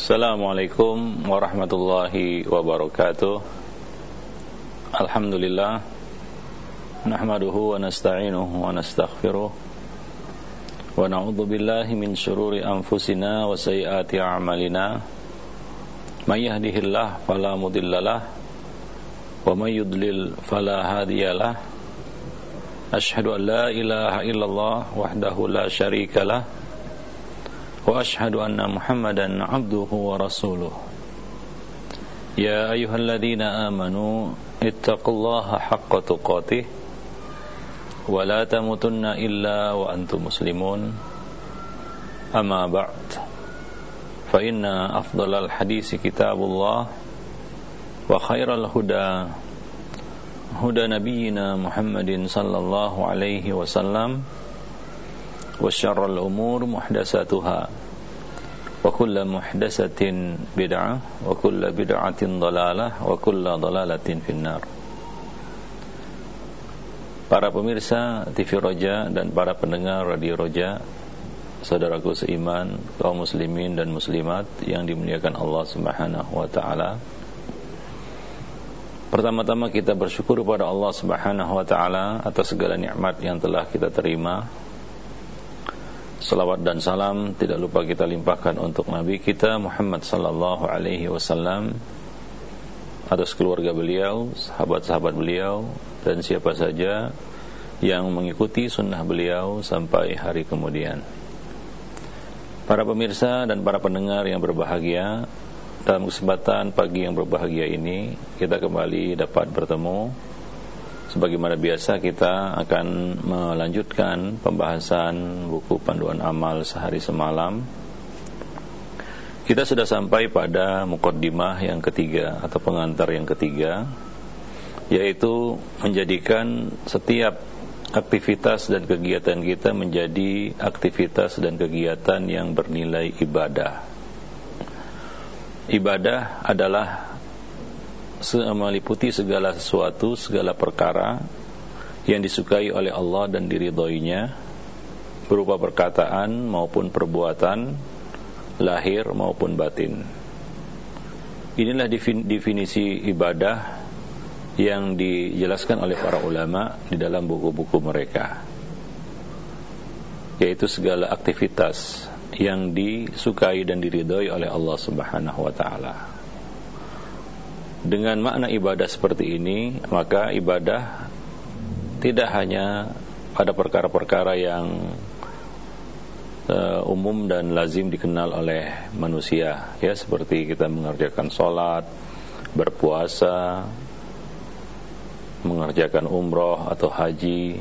Assalamualaikum warahmatullahi wabarakatuh. Alhamdulillah, nahmaduhu wa nasta'inuhu wa nastaghfiruh wa na'udzu billahi min syururi anfusina wa sayyiati a'malina. May yahdihillahu fala mudhillalah wa may yudlil fala hadiyalah. Asyhadu an la ilaha illallah wahdahu la syarikalah wa asyhadu anna Muhammadan abduhu wa rasuluh. Ya ayyuhalladzina amanu ittaqullaha haqqa tuqatih wa la tamutunna illa wa antum muslimun. Amma ba'd, fa inna afdalal hadisi kitabullah wa khairal huda huda nabiyyina Muhammadin sallallahu alaihi wasallam wa syarrul umur muhdatsatuha wa kullu muhdatsatin bid'ah wa kullu bid'atin dhalalah wa kullu dhalalatin finnar. Para pemirsa TV Roja dan para pendengar Radio Roja, saudaraku seiman, kaum muslimin dan muslimat yang dimuliakan Allah Subhanahu wa taala. Pertama-tama kita bersyukur kepada Allah Subhanahu wa taala atas segala nikmat yang telah kita terima. Salawat dan salam tidak lupa kita limpahkan untuk Nabi kita Muhammad sallallahu alaihi wasallam, atas keluarga beliau, sahabat-sahabat beliau, dan siapa saja yang mengikuti sunnah beliau sampai hari kemudian. Para pemirsa dan para pendengar yang berbahagia, dalam kesempatan pagi yang berbahagia ini kita kembali dapat bertemu. Sebagaimana biasa, kita akan melanjutkan pembahasan buku panduan amal sehari semalam. Kita sudah sampai pada muqaddimah yang ketiga atau pengantar yang ketiga, yaitu menjadikan setiap aktivitas dan kegiatan kita menjadi aktivitas dan kegiatan yang bernilai ibadah. Ibadah adalah meliputi segala sesuatu, segala perkara yang disukai oleh Allah dan diridhoinya, berupa perkataan maupun perbuatan, lahir maupun batin. Inilah definisi ibadah yang dijelaskan oleh para ulama di dalam buku-buku mereka, yaitu segala aktivitas yang disukai dan diridhoi oleh Allah Subhanahu wa taala. Dengan makna ibadah seperti ini, maka ibadah tidak hanya pada perkara-perkara yang umum dan lazim dikenal oleh manusia, ya, seperti kita mengerjakan sholat, berpuasa, mengerjakan umroh atau haji,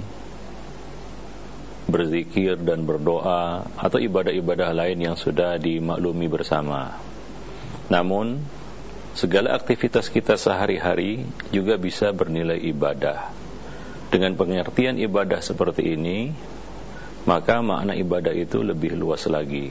berzikir dan berdoa, atau ibadah-ibadah lain yang sudah dimaklumi bersama. Namun segala aktivitas kita sehari-hari juga bisa bernilai ibadah. Dengan pengertian ibadah seperti ini, maka makna ibadah itu lebih luas lagi.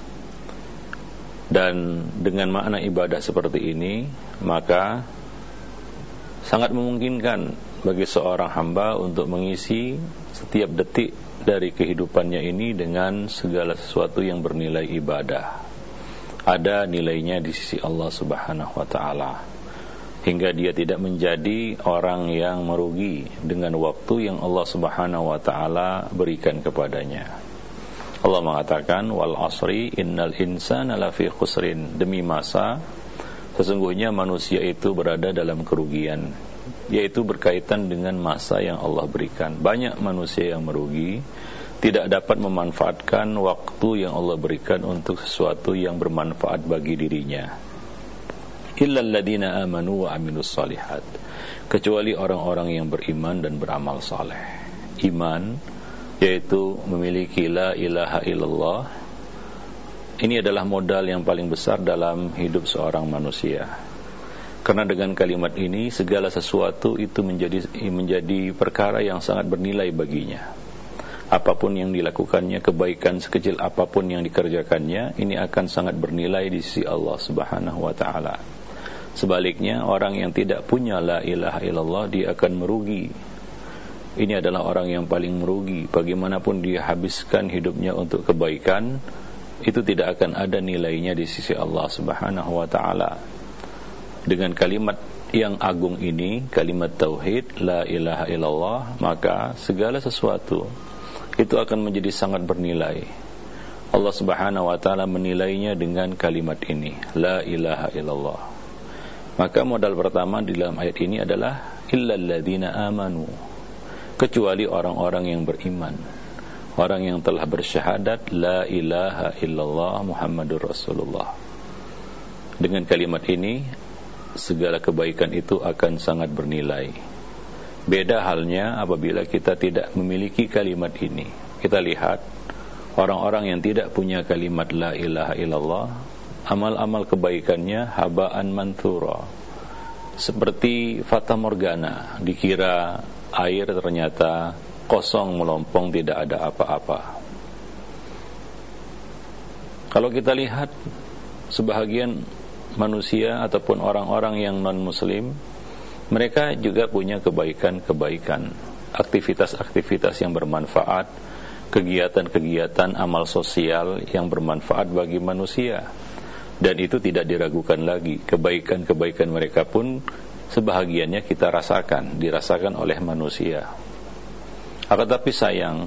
Dan dengan makna ibadah seperti ini, maka sangat memungkinkan bagi seorang hamba untuk mengisi setiap detik dari kehidupannya ini dengan segala sesuatu yang bernilai ibadah. Ada nilainya di sisi Allah Subhanahu wa ta'ala, hingga dia tidak menjadi orang yang merugi dengan waktu yang Allah Subhanahu wa ta'ala berikan kepadanya. Allah mengatakan, wal asri innal insana lafi khusrin, demi masa sesungguhnya manusia itu berada dalam kerugian, yaitu berkaitan dengan masa yang Allah berikan. Banyak manusia yang merugi, tidak dapat memanfaatkan waktu yang Allah berikan untuk sesuatu yang bermanfaat bagi dirinya. Illal ladzina amanu wa amilus solihat, kecuali orang-orang yang beriman dan beramal saleh. Iman yaitu memiliki la ilaha illallah. Ini adalah modal yang paling besar dalam hidup seorang manusia. Karena dengan kalimat ini segala sesuatu itu menjadi perkara yang sangat bernilai baginya. Apapun yang dilakukannya, kebaikan sekecil apapun yang dikerjakannya, ini akan sangat bernilai di sisi Allah Subhanahu wa ta'ala. Sebaliknya, orang yang tidak punya la ilaha illallah, dia akan merugi. Ini adalah orang yang paling merugi. Bagaimanapun dia habiskan hidupnya untuk kebaikan, itu tidak akan ada nilainya di sisi Allah Subhanahu wa taala. Dengan kalimat yang agung ini, kalimat tauhid, la ilaha illallah, maka segala sesuatu itu akan menjadi sangat bernilai. Allah Subhanahu wa taala menilainya dengan kalimat ini, la ilaha illallah. Maka modal pertama di dalam ayat ini adalah illal ladzina amanu, kecuali orang-orang yang beriman, orang yang telah bersyahadat la ilaha illallah Muhammadur Rasulullah. Dengan kalimat ini segala kebaikan itu akan sangat bernilai. Beda halnya apabila kita tidak memiliki kalimat ini. Kita lihat orang-orang yang tidak punya kalimat la ilaha illallah, amal-amal kebaikannya habaan manthura, seperti fata morgana, dikira air ternyata kosong melompong, tidak ada apa-apa. Kalau kita lihat sebahagian manusia ataupun orang-orang yang non-muslim, mereka juga punya kebaikan-kebaikan, aktivitas-aktivitas yang bermanfaat, kegiatan-kegiatan amal sosial yang bermanfaat bagi manusia. Dan itu tidak diragukan lagi, kebaikan-kebaikan mereka pun sebahagiannya kita rasakan, dirasakan oleh manusia. Akan tapi sayang,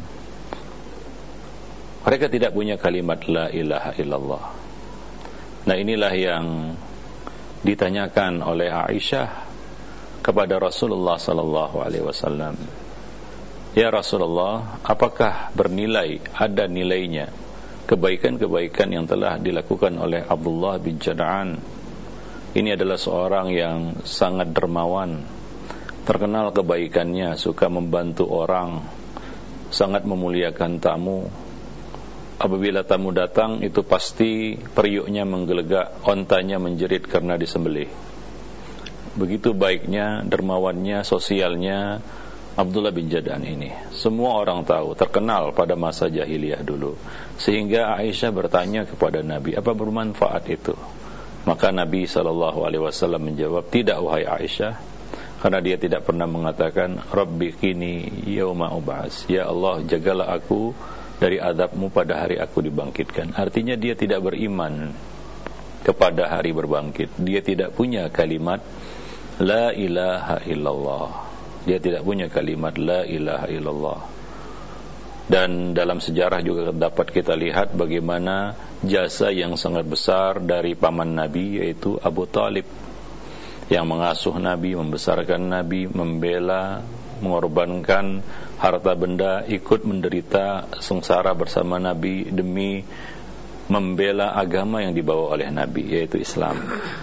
mereka tidak punya kalimat la ilaha illallah. Nah, inilah yang ditanyakan oleh Aisyah kepada Rasulullah sallallahu alaihi wasallam. Ya Rasulullah, apakah bernilai, ada nilainya kebaikan-kebaikan yang telah dilakukan oleh Abdullah bin Jad'an? Ini adalah seorang yang sangat dermawan, terkenal kebaikannya, suka membantu orang, sangat memuliakan tamu. Apabila tamu datang, itu pasti periuknya menggelegak, ontanya menjerit karena disembelih. Begitu baiknya, dermawannya, sosialnya Abdullah bin Jad'an ini. Semua orang tahu, terkenal pada masa jahiliyah dulu. Sehingga Aisyah bertanya kepada Nabi, apa bermanfaat itu? Maka Nabi SAW menjawab, tidak wahai Aisyah, karena dia tidak pernah mengatakan Rabbi qini yauma ub'ats, ya Allah jagalah aku dari azabmu pada hari aku dibangkitkan. Artinya dia tidak beriman kepada hari berbangkit. Dia tidak punya kalimat la ilaha illallah. Dia tidak punya kalimat la ilaha illallah. Dan dalam sejarah juga dapat kita lihat bagaimana jasa yang sangat besar dari paman Nabi, yaitu Abu Talib, yang mengasuh Nabi, membesarkan Nabi, membela, mengorbankan harta benda, ikut menderita sengsara bersama Nabi demi membela agama yang dibawa oleh Nabi, yaitu Islam.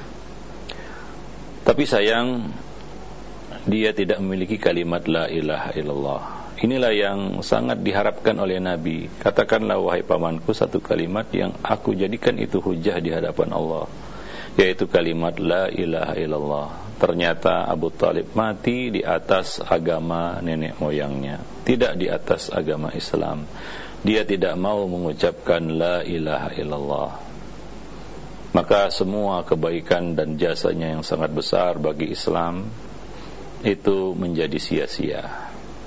Tapi sayang, dia tidak memiliki kalimat la ilaha illallah. Inilah yang sangat diharapkan oleh Nabi. Katakanlah wahai pamanku satu kalimat yang aku jadikan itu hujah di hadapan Allah, yaitu kalimat la ilaha illallah. Ternyata Abu Talib mati di atas agama nenek moyangnya, tidak di atas agama Islam. Dia tidak mau mengucapkan la ilaha illallah. Maka semua kebaikan dan jasanya yang sangat besar bagi Islam itu menjadi sia-sia.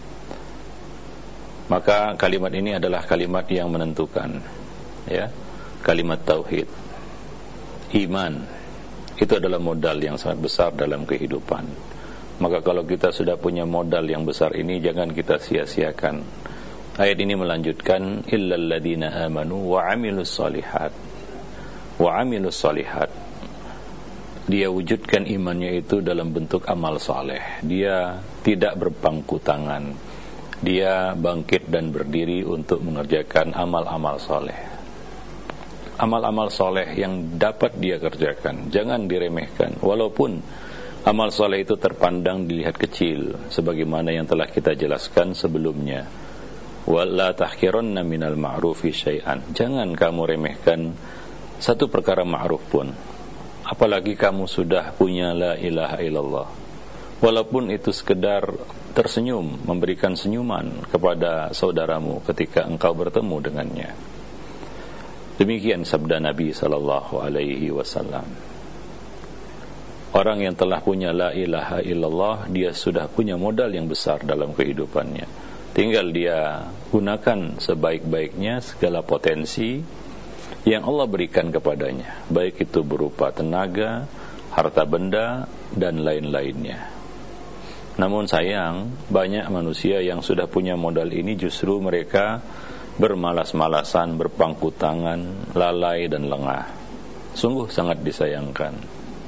Maka kalimat ini adalah kalimat yang menentukan, ya. Kalimat tauhid, iman, itu adalah modal yang sangat besar dalam kehidupan. Maka kalau kita sudah punya modal yang besar ini, jangan kita sia-siakan. Ayat ini melanjutkan illal ladzina amanu wa 'amilus shalihat. Wa 'amilus shalihat. Dia wujudkan imannya itu dalam bentuk amal saleh. Dia tidak berpangku tangan. Dia bangkit dan berdiri untuk mengerjakan amal-amal soleh. Amal-amal soleh yang dapat dia kerjakan, jangan diremehkan. Walaupun amal soleh itu terpandang dilihat kecil, sebagaimana yang telah kita jelaskan sebelumnya. Wala tahqiranna minal ma'rufi syai'an. Jangan kamu remehkan satu perkara ma'ruf pun. Apalagi kamu sudah punya la ilaha illallah. Walaupun itu sekedar tersenyum, memberikan senyuman kepada saudaramu ketika engkau bertemu dengannya. Demikian sabda Nabi sallallahu alaihi wasallam. Orang yang telah punya la ilaha illallah, dia sudah punya modal yang besar dalam kehidupannya. Tinggal dia gunakan sebaik-baiknya segala potensi yang Allah berikan kepadanya, baik itu berupa tenaga, harta benda, dan lain-lainnya. Namun sayang, banyak manusia yang sudah punya modal ini justru mereka bermalas-malasan, berpangku tangan, lalai dan lengah. Sungguh sangat disayangkan.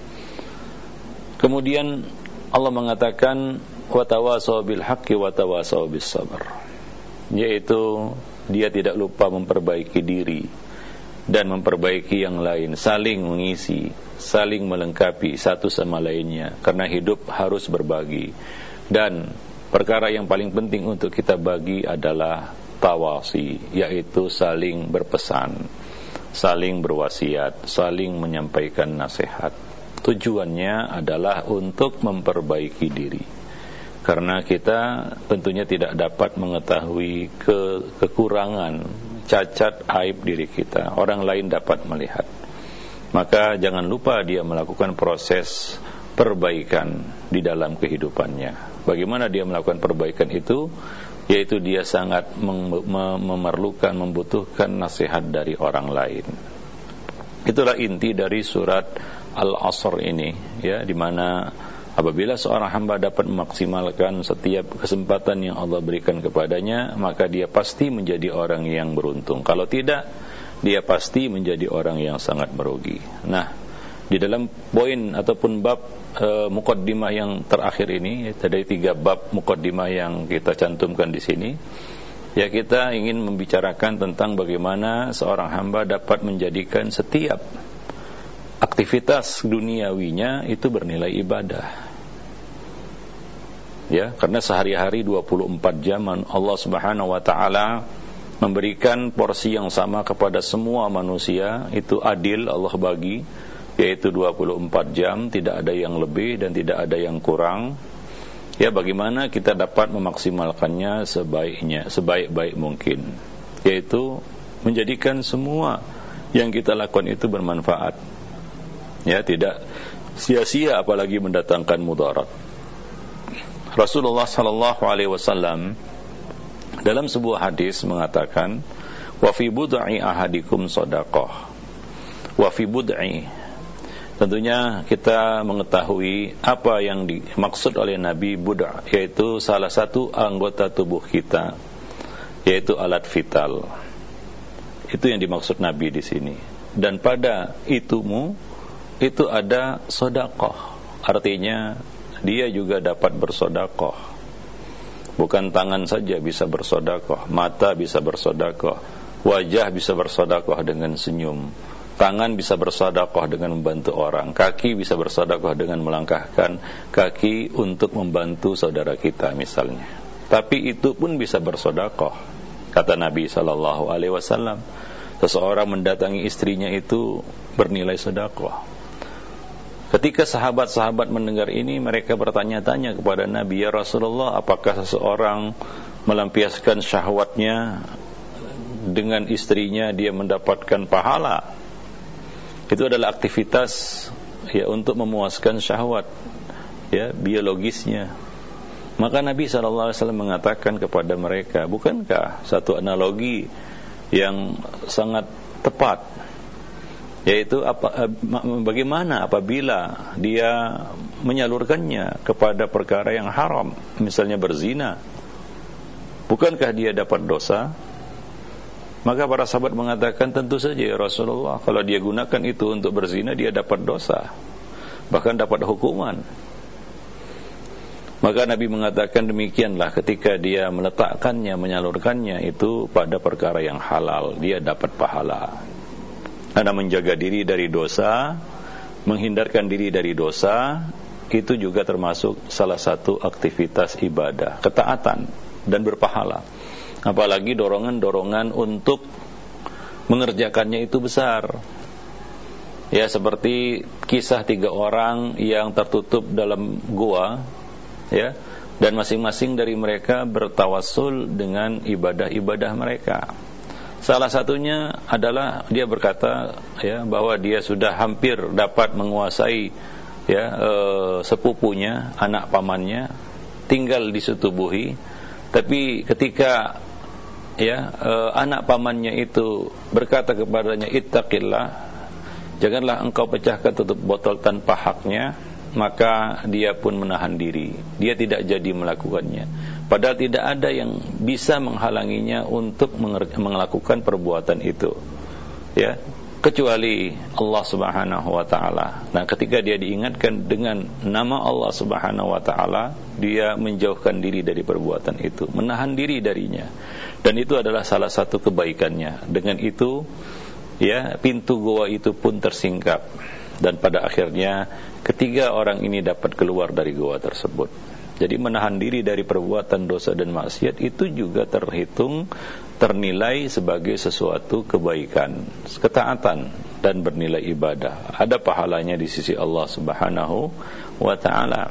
Kemudian Allah mengatakan wa tawasaw bil haqqi wa tawasaw bis sabr, yaitu dia tidak lupa memperbaiki diri dan memperbaiki yang lain, saling mengisi, saling melengkapi satu sama lainnya, karena hidup harus berbagi. Dan perkara yang paling penting untuk kita bagi adalah tawasi, yaitu saling berpesan, saling berwasiat, saling menyampaikan nasihat. Tujuannya adalah untuk memperbaiki diri, karena kita tentunya tidak dapat mengetahui kekurangan, cacat, aib diri kita. Orang lain dapat melihat. Maka jangan lupa dia melakukan proses perbaikan di dalam kehidupannya. Bagaimana dia melakukan perbaikan itu? Yaitu dia sangat memerlukan, membutuhkan nasihat dari orang lain. Itulah inti dari surat Al-Asr ini, ya, di mana apabila seorang hamba dapat memaksimalkan setiap kesempatan yang Allah berikan kepadanya, maka dia pasti menjadi orang yang beruntung. Kalau tidak, dia pasti menjadi orang yang sangat merugi. Nah, di dalam poin ataupun bab muqaddimah yang terakhir ini, dari 3 bab muqaddimah yang kita cantumkan di sini, ya, kita ingin membicarakan tentang bagaimana seorang hamba dapat menjadikan setiap aktivitas duniawinya itu bernilai ibadah. Ya, karena sehari-hari 24 jam Allah Subhanahu wa taala memberikan porsi yang sama kepada semua manusia, itu adil Allah bagi, yaitu 24 jam, tidak ada yang lebih dan tidak ada yang kurang. Ya, bagaimana kita dapat memaksimalkannya sebaik-baik mungkin, yaitu menjadikan semua yang kita lakukan itu bermanfaat. Ya, tidak sia-sia, apalagi mendatangkan mudarat. Rasulullah sallallahu alaihi wasallam dalam sebuah hadis mengatakan, wa fi bud'i ahadikum shadaqah. Wa fi bud'i, tentunya kita mengetahui apa yang dimaksud oleh Nabi bud', yaitu salah satu anggota tubuh kita, yaitu alat vital. Itu yang dimaksud Nabi di sini. Dan pada itu ada sedekah. Artinya dia juga dapat bersedekah. Bukan tangan saja bisa bersedekah, mata bisa bersedekah, wajah bisa bersedekah dengan senyum, tangan bisa bersedekah dengan membantu orang, kaki bisa bersedekah dengan melangkahkan kaki untuk membantu saudara kita misalnya. Tapi itu pun bisa bersedekah. Kata Nabi sallallahu alaihi wasallam, seseorang mendatangi istrinya itu bernilai sedekah. Ketika sahabat-sahabat mendengar ini, mereka bertanya-tanya kepada Nabi, ya Rasulullah, apakah seseorang melampiaskan syahwatnya dengan istrinya dia mendapatkan pahala? Itu adalah aktivitas, ya, untuk memuaskan syahwat, ya, biologisnya. Maka Nabi SAW mengatakan kepada mereka, bukankah satu analogi yang sangat tepat, yaitu bagaimana apabila dia menyalurkannya kepada perkara yang haram, misalnya berzina, bukankah dia dapat dosa? Maka para sahabat mengatakan, tentu saja ya Rasulullah, kalau dia gunakan itu untuk berzina, dia dapat dosa, bahkan dapat hukuman. Maka Nabi mengatakan, demikianlah ketika dia meletakkannya, menyalurkannya itu pada perkara yang halal, dia dapat pahala. Karena menjaga diri dari dosa, menghindarkan diri dari dosa, itu juga termasuk salah satu aktivitas ibadah, ketaatan dan berpahala. Apalagi dorongan-dorongan untuk mengerjakannya itu besar. Ya, seperti kisah 3 orang yang tertutup dalam gua, ya, dan masing-masing dari mereka bertawassul dengan ibadah-ibadah mereka. Salah satunya adalah dia berkata, ya, bahwa dia sudah hampir dapat menguasai, ya, sepupunya, anak pamannya, tinggal disetubuhi. Tapi ketika anak pamannya itu berkata kepadanya, ittaqillah, janganlah engkau pecahkan tutup botol tanpa haknya, maka dia pun menahan diri, dia tidak jadi melakukannya, padahal tidak ada yang bisa menghalanginya untuk melakukan perbuatan itu, kecuali Allah Subhanahu wa ta'ala. Nah, ketika dia diingatkan dengan nama Allah Subhanahu wa ta'ala, dia menjauhkan diri dari perbuatan itu, menahan diri darinya, dan itu adalah salah satu kebaikannya. Dengan itu pintu goa itu pun tersingkap, dan pada akhirnya ketiga orang ini dapat keluar dari goa tersebut. Jadi menahan diri dari perbuatan dosa dan maksiat itu juga ternilai sebagai sesuatu kebaikan, ketaatan, dan bernilai ibadah. Ada pahalanya di sisi Allah Subhanahu wa ta'ala.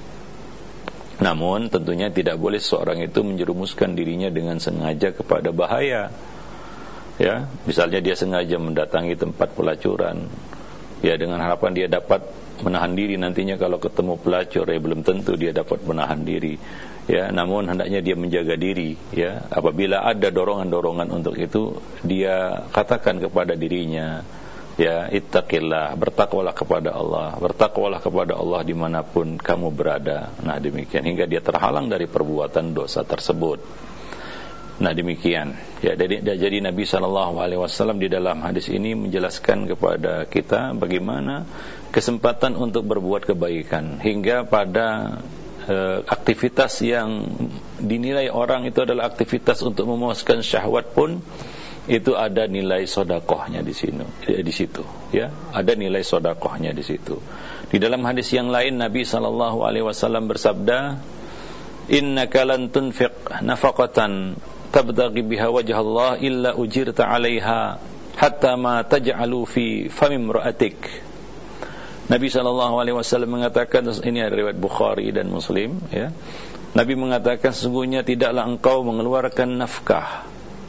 Namun tentunya tidak boleh seorang itu menjerumuskan dirinya dengan sengaja kepada bahaya. Misalnya dia sengaja mendatangi tempat pelacuran, dengan harapan dia dapat menahan diri nantinya kalau ketemu pelacur, belum tentu dia dapat menahan diri. Namun hendaknya dia menjaga diri. Apabila ada dorongan-dorongan untuk itu, dia katakan kepada dirinya, ittaqillah, bertakwalah kepada Allah dimanapun kamu berada. Nah, demikian hingga dia terhalang dari perbuatan dosa tersebut. Nah, demikian. Jadi Nabi SAW di dalam hadis ini menjelaskan kepada kita bagaimana kesempatan untuk berbuat kebaikan, hingga pada aktivitas yang dinilai orang itu adalah aktivitas untuk memuaskan syahwat pun, itu ada nilai sedekahnya di situ. Ada nilai sedekahnya di situ. Di dalam hadis yang lain Nabi SAW bersabda, innaka lan tunfiq nafaqatan tabtaghi biha wajha Allah illa ujirta 'alaiha hatta ma taj'alu fi fami imra'atik. Nabi SAW mengatakan, ini ada riwayat Bukhari dan Muslim, Nabi mengatakan, sesungguhnya tidaklah engkau mengeluarkan nafkah,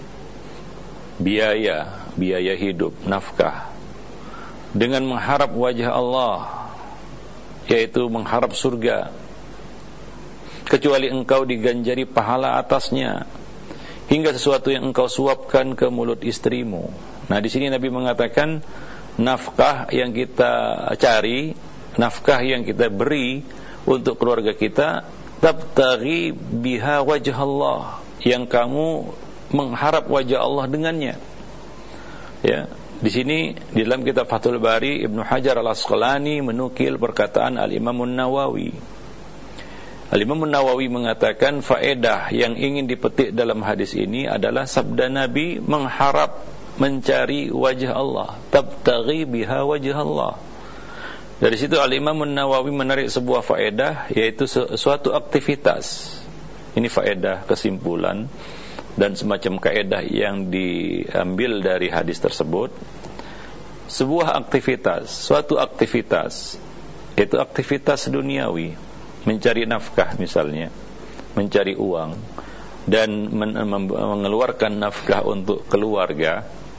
biaya hidup, nafkah, dengan mengharap wajah Allah, yaitu mengharap surga, kecuali engkau diganjari pahala atasnya, hingga sesuatu yang engkau suapkan ke mulut istrimu. Nah, di sini Nabi mengatakan, nafkah yang kita cari, nafkah yang kita beri untuk keluarga kita, tabtaghi biha wajh Allah, yang kamu mengharap wajah Allah dengannya. Di sini di dalam kitab Fathul Bari, Ibnu Hajar Al-Asqalani menukil perkataan Al-Imam An-Nawawi. Al-Imam An-Nawawi mengatakan, faedah yang ingin dipetik dalam hadis ini adalah sabda Nabi mengharap, mencari wajah Allah, tabtaghi biha wajah Allah. Dari situ Al-Imam An-Nawawi menarik sebuah faedah, yaitu suatu aktivitas. Ini faedah kesimpulan dan semacam kaedah yang diambil dari hadis tersebut. Sebuah aktivitas, suatu aktivitas, yaitu aktivitas duniawi, mencari nafkah misalnya, mencari uang, dan mengeluarkan nafkah untuk keluarga,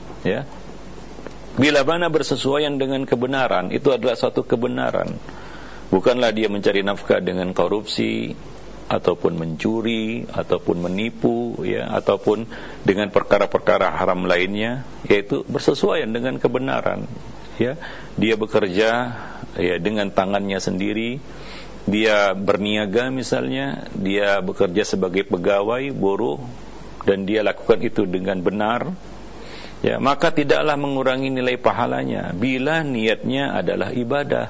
bila mana bersesuaian dengan kebenaran, itu adalah suatu kebenaran. Bukanlah dia mencari nafkah dengan korupsi, ataupun mencuri, ataupun menipu, ataupun dengan perkara-perkara haram lainnya, yaitu bersesuaian dengan kebenaran. Dia bekerja dengan tangannya sendiri, dia berniaga misalnya, dia bekerja sebagai pegawai, buruh, dan dia lakukan itu dengan benar, maka tidaklah mengurangi nilai pahalanya bila niatnya adalah ibadah.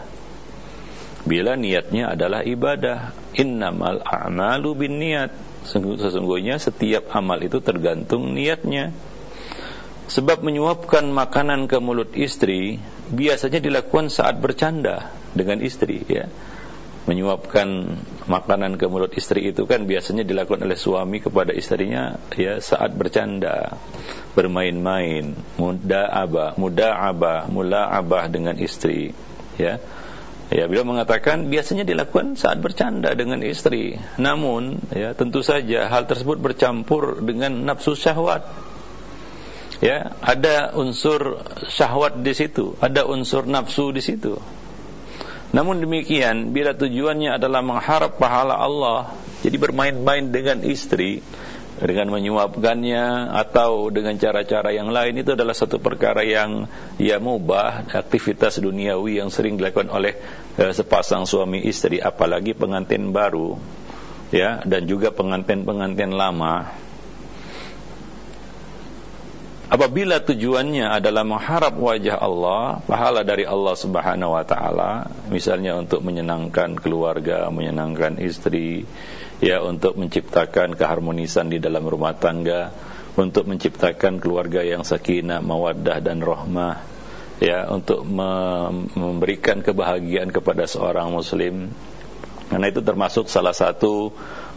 Innamal a'malu binniyat, sesungguhnya setiap amal itu tergantung niatnya. Sebab menyuapkan makanan ke mulut istri biasanya dilakukan saat bercanda dengan istri, Menyuapkan makanan ke mulut istri itu kan biasanya dilakukan oleh suami kepada istrinya, saat bercanda, bermain-main, mula'abah dengan istri, beliau mengatakan biasanya dilakukan saat bercanda dengan istri. Namun, tentu saja hal tersebut bercampur dengan nafsu syahwat. Ada unsur syahwat di situ, ada unsur nafsu di situ. Namun demikian, bila tujuannya adalah mengharap pahala Allah, jadi bermain-main dengan istri, dengan menyuapkannya atau dengan cara-cara yang lain, itu adalah satu perkara yang ya mubah, aktivitas duniawi yang sering dilakukan oleh sepasang suami istri, apalagi pengantin baru ya, dan juga pengantin-pengantin lama. Apabila tujuannya adalah mengharap wajah Allah, pahala dari Allah Subhanahu wa taala, misalnya untuk menyenangkan keluarga, menyenangkan istri, ya, untuk menciptakan keharmonisan di dalam rumah tangga, untuk menciptakan keluarga yang sakinah, mawaddah dan rahmah, ya, untuk memberikan kebahagiaan kepada seorang muslim. Karena itu termasuk salah satu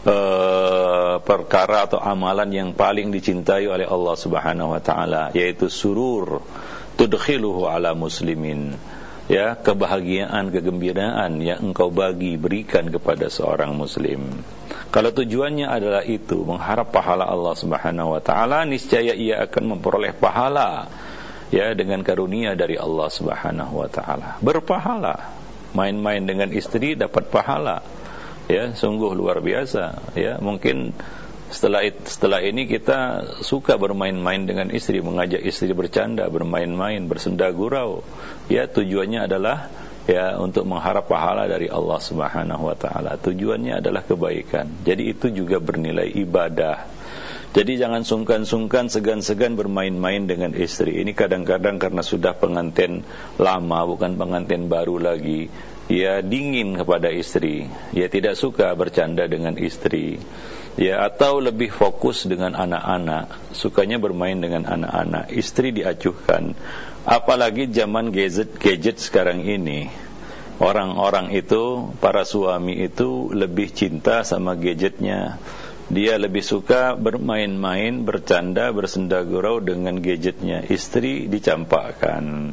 perkara atau amalan yang paling dicintai oleh Allah Subhanahu wa taala, yaitu surur tudkhiluhu ala muslimin, ya, kebahagiaan, kegembiraan yang engkau berikan kepada seorang muslim. Kalau tujuannya adalah itu, mengharap pahala Allah Subhanahu wa taala, niscaya ia akan memperoleh pahala, ya, dengan karunia dari Allah Subhanahu wa taala. Berpahala. Main-main dengan istri dapat pahala. Ya, sungguh luar biasa. Ya, mungkin setelah ini kita suka bermain-main dengan istri, mengajak istri bercanda, bermain-main, bersenda gurau. Ya, tujuannya adalah ya untuk mengharap pahala dari Allah Subhanahu wa taala. Tujuannya adalah kebaikan. Jadi itu juga bernilai ibadah. Jadi jangan sungkan-sungkan, segan-segan bermain-main dengan istri. Ini kadang-kadang karena sudah pengantin lama, bukan pengantin baru lagi, ya, dingin kepada istri, ya, tidak suka bercanda dengan istri, ya, atau lebih fokus dengan anak-anak, sukanya bermain dengan anak-anak, istri diacuhkan. Apalagi zaman gadget sekarang ini, orang-orang itu, para suami itu lebih cinta sama gadgetnya. Dia lebih suka bermain-main, bercanda, bersenda gurau dengan gadgetnya. Istri dicampakkan,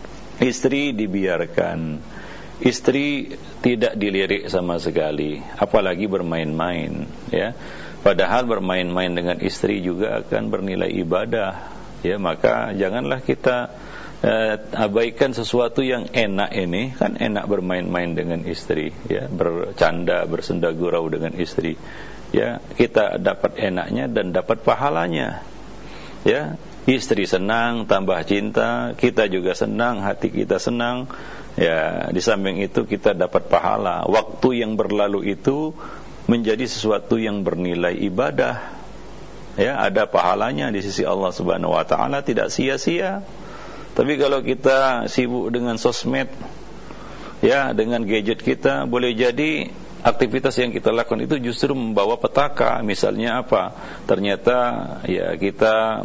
istri dibiarkan, istri tidak dilirik sama sekali, apalagi bermain-main, ya. Padahal bermain-main dengan istri juga akan bernilai ibadah, ya. Maka janganlah kita abaikan sesuatu yang enak ini. Kan enak bermain-main dengan istri, ya, bercanda, bersenda gurau dengan istri, ya. Kita dapat enaknya dan dapat pahalanya, ya. Istri senang, tambah cinta, kita juga senang, hati kita senang, ya. Di samping itu kita dapat pahala. Waktu yang berlalu itu menjadi sesuatu yang bernilai ibadah, ya, ada pahalanya di sisi Allah Subhanahu wa taala, tidak sia-sia. Tapi kalau kita sibuk dengan sosmed, ya, dengan gadget kita, boleh jadi aktivitas yang kita lakukan itu justru membawa petaka. Misalnya apa? Ternyata ya kita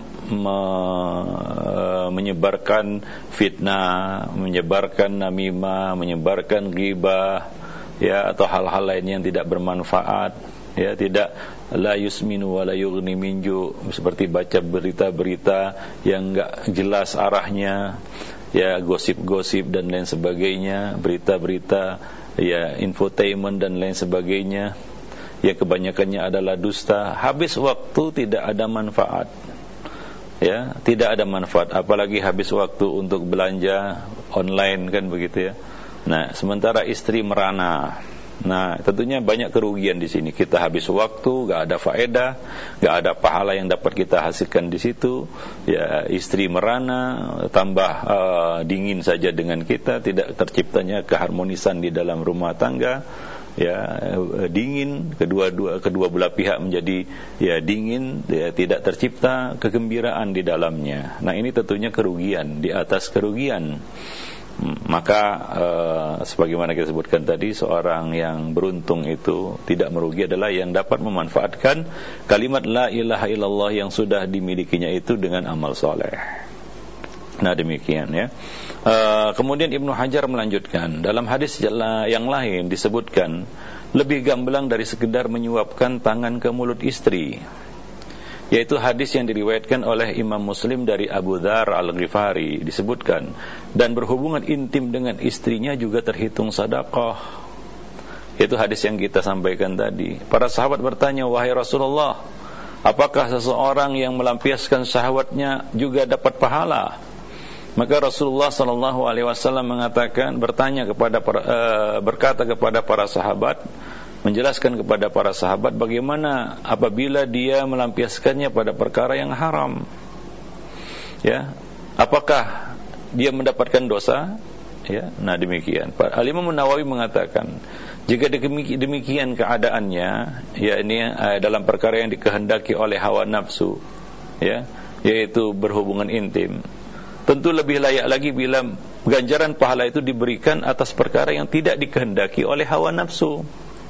menyebarkan fitnah, menyebarkan namimah, menyebarkan ghibah, ya, atau hal-hal lain yang tidak bermanfaat, ya, tidak la yusminu wa la yughni min ju', seperti baca berita-berita yang enggak jelas arahnya, ya, gosip-gosip dan lain sebagainya, berita-berita, ya, infotainment dan lain sebagainya, ya, kebanyakannya adalah dusta. Habis waktu, tidak ada manfaat, ya, tidak ada manfaat. Apalagi habis waktu untuk belanja online, kan begitu, ya. Nah, sementara istri merana. Nah, tentunya banyak kerugian di sini. Kita habis waktu, gak ada faedah, gak ada pahala yang dapat kita hasilkan di situ. Ya, istri merana, tambah dingin saja dengan kita, tidak terciptanya keharmonisan di dalam rumah tangga. Ya, dingin, kedua belah pihak menjadi, ya, dingin, ya, tidak tercipta kegembiraan di dalamnya. Nah, ini tentunya kerugian di atas kerugian. Maka sebagaimana kita sebutkan tadi, seorang yang beruntung itu tidak merugi adalah yang dapat memanfaatkan kalimat la ilaha illallah yang sudah dimilikinya itu dengan amal soleh. Nah, demikian, ya. Kemudian Ibnu Hajar melanjutkan, dalam hadis yang lain disebutkan lebih gamblang dari sekedar menyuapkan tangan ke mulut istri, yaitu hadis yang diriwayatkan oleh Imam Muslim dari Abu Dzar Al-Ghifari, disebutkan, dan berhubungan intim dengan istrinya juga terhitung sedekah. Itu hadis yang kita sampaikan tadi. Para sahabat bertanya, wahai Rasulullah, apakah seseorang yang melampiaskan syahwatnya juga dapat pahala? Maka Rasulullah SAW mengatakan, berkata kepada para sahabat, menjelaskan kepada para sahabat bagaimana apabila dia melampiaskannya pada perkara yang haram. Ya, apakah dia mendapatkan dosa? Ya, nah demikian. Al-Imam Nawawi mengatakan, jika demikian keadaannya, ya ini dalam perkara yang dikehendaki oleh hawa nafsu, ya, yaitu berhubungan intim, tentu lebih layak lagi bila ganjaran pahala itu diberikan atas perkara yang tidak dikehendaki oleh hawa nafsu.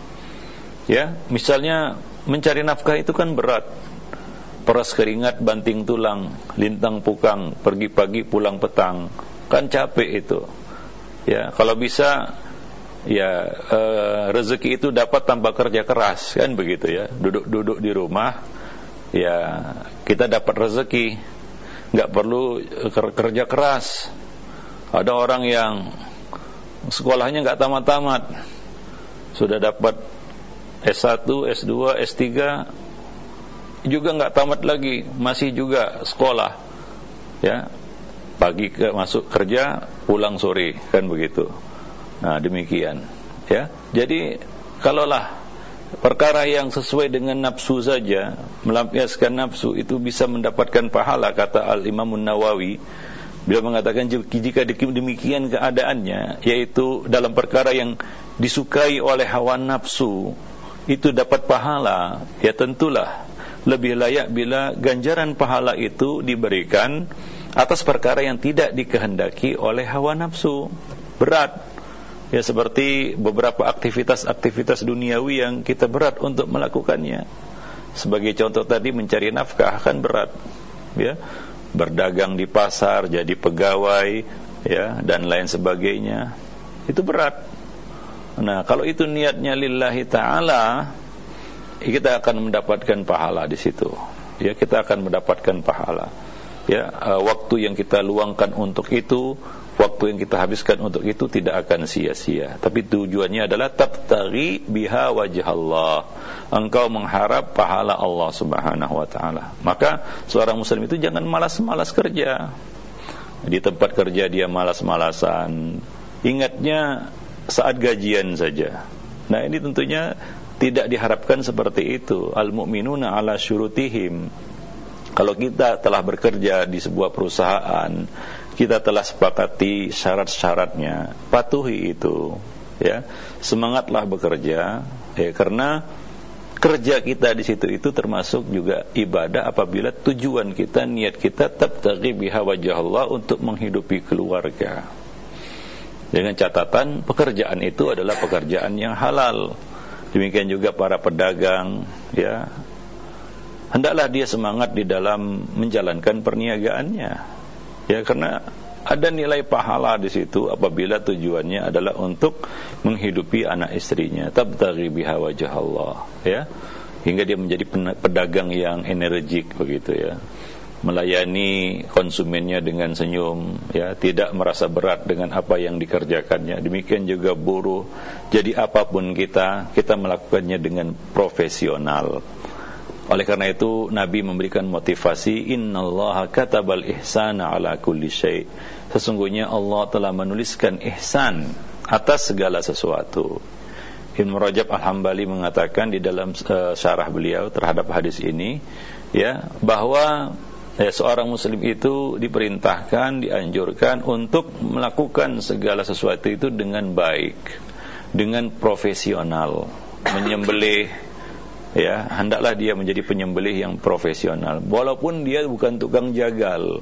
Ya, misalnya mencari nafkah itu kan berat. Peras keringat, banting tulang, lintang pukang, pergi pagi pulang petang, kan capek itu. Ya, kalau bisa ya rezeki itu dapat tanpa kerja keras, kan begitu ya. Duduk-duduk di rumah, ya kita dapat rezeki, nggak perlu kerja keras. Ada orang yang sekolahnya nggak tamat-tamat, sudah dapat S1, S2, S3, juga nggak tamat lagi, masih juga sekolah. Ya, pagi masuk kerja, pulang sore, kan begitu. Nah, demikian. Ya, jadi kalaulah perkara yang sesuai dengan nafsu saja, melampiaskan nafsu itu bisa mendapatkan pahala, kata Al-Imam Nawawi. Beliau mengatakan jika demikian keadaannya, yaitu dalam perkara yang disukai oleh hawa nafsu, itu dapat pahala, ya tentulah lebih layak bila ganjaran pahala itu diberikan atas perkara yang tidak dikehendaki oleh hawa nafsu. Berat, ya seperti beberapa aktivitas-aktivitas duniawi yang kita berat untuk melakukannya. Sebagai contoh tadi, mencari nafkah kan berat, ya, berdagang di pasar, jadi pegawai, ya, dan lain sebagainya, itu berat. Nah, kalau itu niatnya lillahi ta'ala, kita akan mendapatkan pahala di situ. Ya, kita akan mendapatkan pahala. Ya, waktu yang kita luangkan untuk itu, waktu yang kita habiskan untuk itu tidak akan sia-sia. Tapi tujuannya adalah tabtaghi biha wajh Allah. Engkau mengharap pahala Allah Subhanahu wa taala. Maka seorang muslim itu jangan malas-malas kerja. Di tempat kerja dia malas-malasan. Ingatnya saat gajian saja. Nah, ini tentunya tidak diharapkan seperti itu. Al-mu'minuna ala syurutihim. Kalau kita telah bekerja di sebuah perusahaan, kita telah sepakati syarat-syaratnya, patuhi itu, ya. Semangatlah bekerja, ya, karena kerja kita di situ itu termasuk juga ibadah apabila tujuan kita, niat kita tabtaghi biha wajh Allah, untuk menghidupi keluarga. Dengan catatan pekerjaan itu adalah pekerjaan yang halal. Demikian juga para pedagang, ya, hendaklah dia semangat di dalam menjalankan perniagaannya, ya, karena ada nilai pahala di situ apabila tujuannya adalah untuk menghidupi anak istrinya, tabtaghi biha wajh Allah, ya, hingga dia menjadi pedagang yang energik begitu, ya, melayani konsumennya dengan senyum, ya, tidak merasa berat dengan apa yang dikerjakannya. Demikian juga buruh. Jadi apapun kita melakukannya dengan profesional. Oleh karena itu Nabi memberikan motivasi, innallaha katabal ihsana ala kulli syai'. Sesungguhnya Allah telah menuliskan ihsan atas segala sesuatu. Ibnu Rajab Al-Hambali mengatakan di dalam syarah beliau terhadap hadis ini, ya, bahwa seorang muslim itu diperintahkan, dianjurkan untuk melakukan segala sesuatu itu dengan baik, dengan profesional. Menyembelih, ya, hendaklah dia menjadi penyembelih yang profesional, walaupun dia bukan tukang jagal,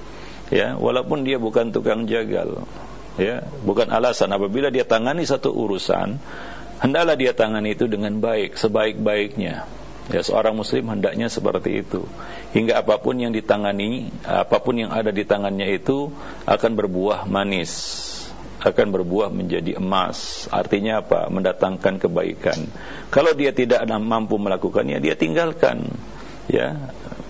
ya, walaupun dia bukan tukang jagal, ya, bukan alasan. Apabila dia tangani satu urusan, hendaklah dia tangani itu dengan baik, sebaik-baiknya. Ya, seorang muslim hendaknya seperti itu, hingga apapun yang ditangani, apapun yang ada di tangannya itu akan berbuah manis, akan berbuah menjadi emas. Artinya apa? Mendatangkan kebaikan. Kalau dia tidak mampu melakukannya, dia tinggalkan, ya.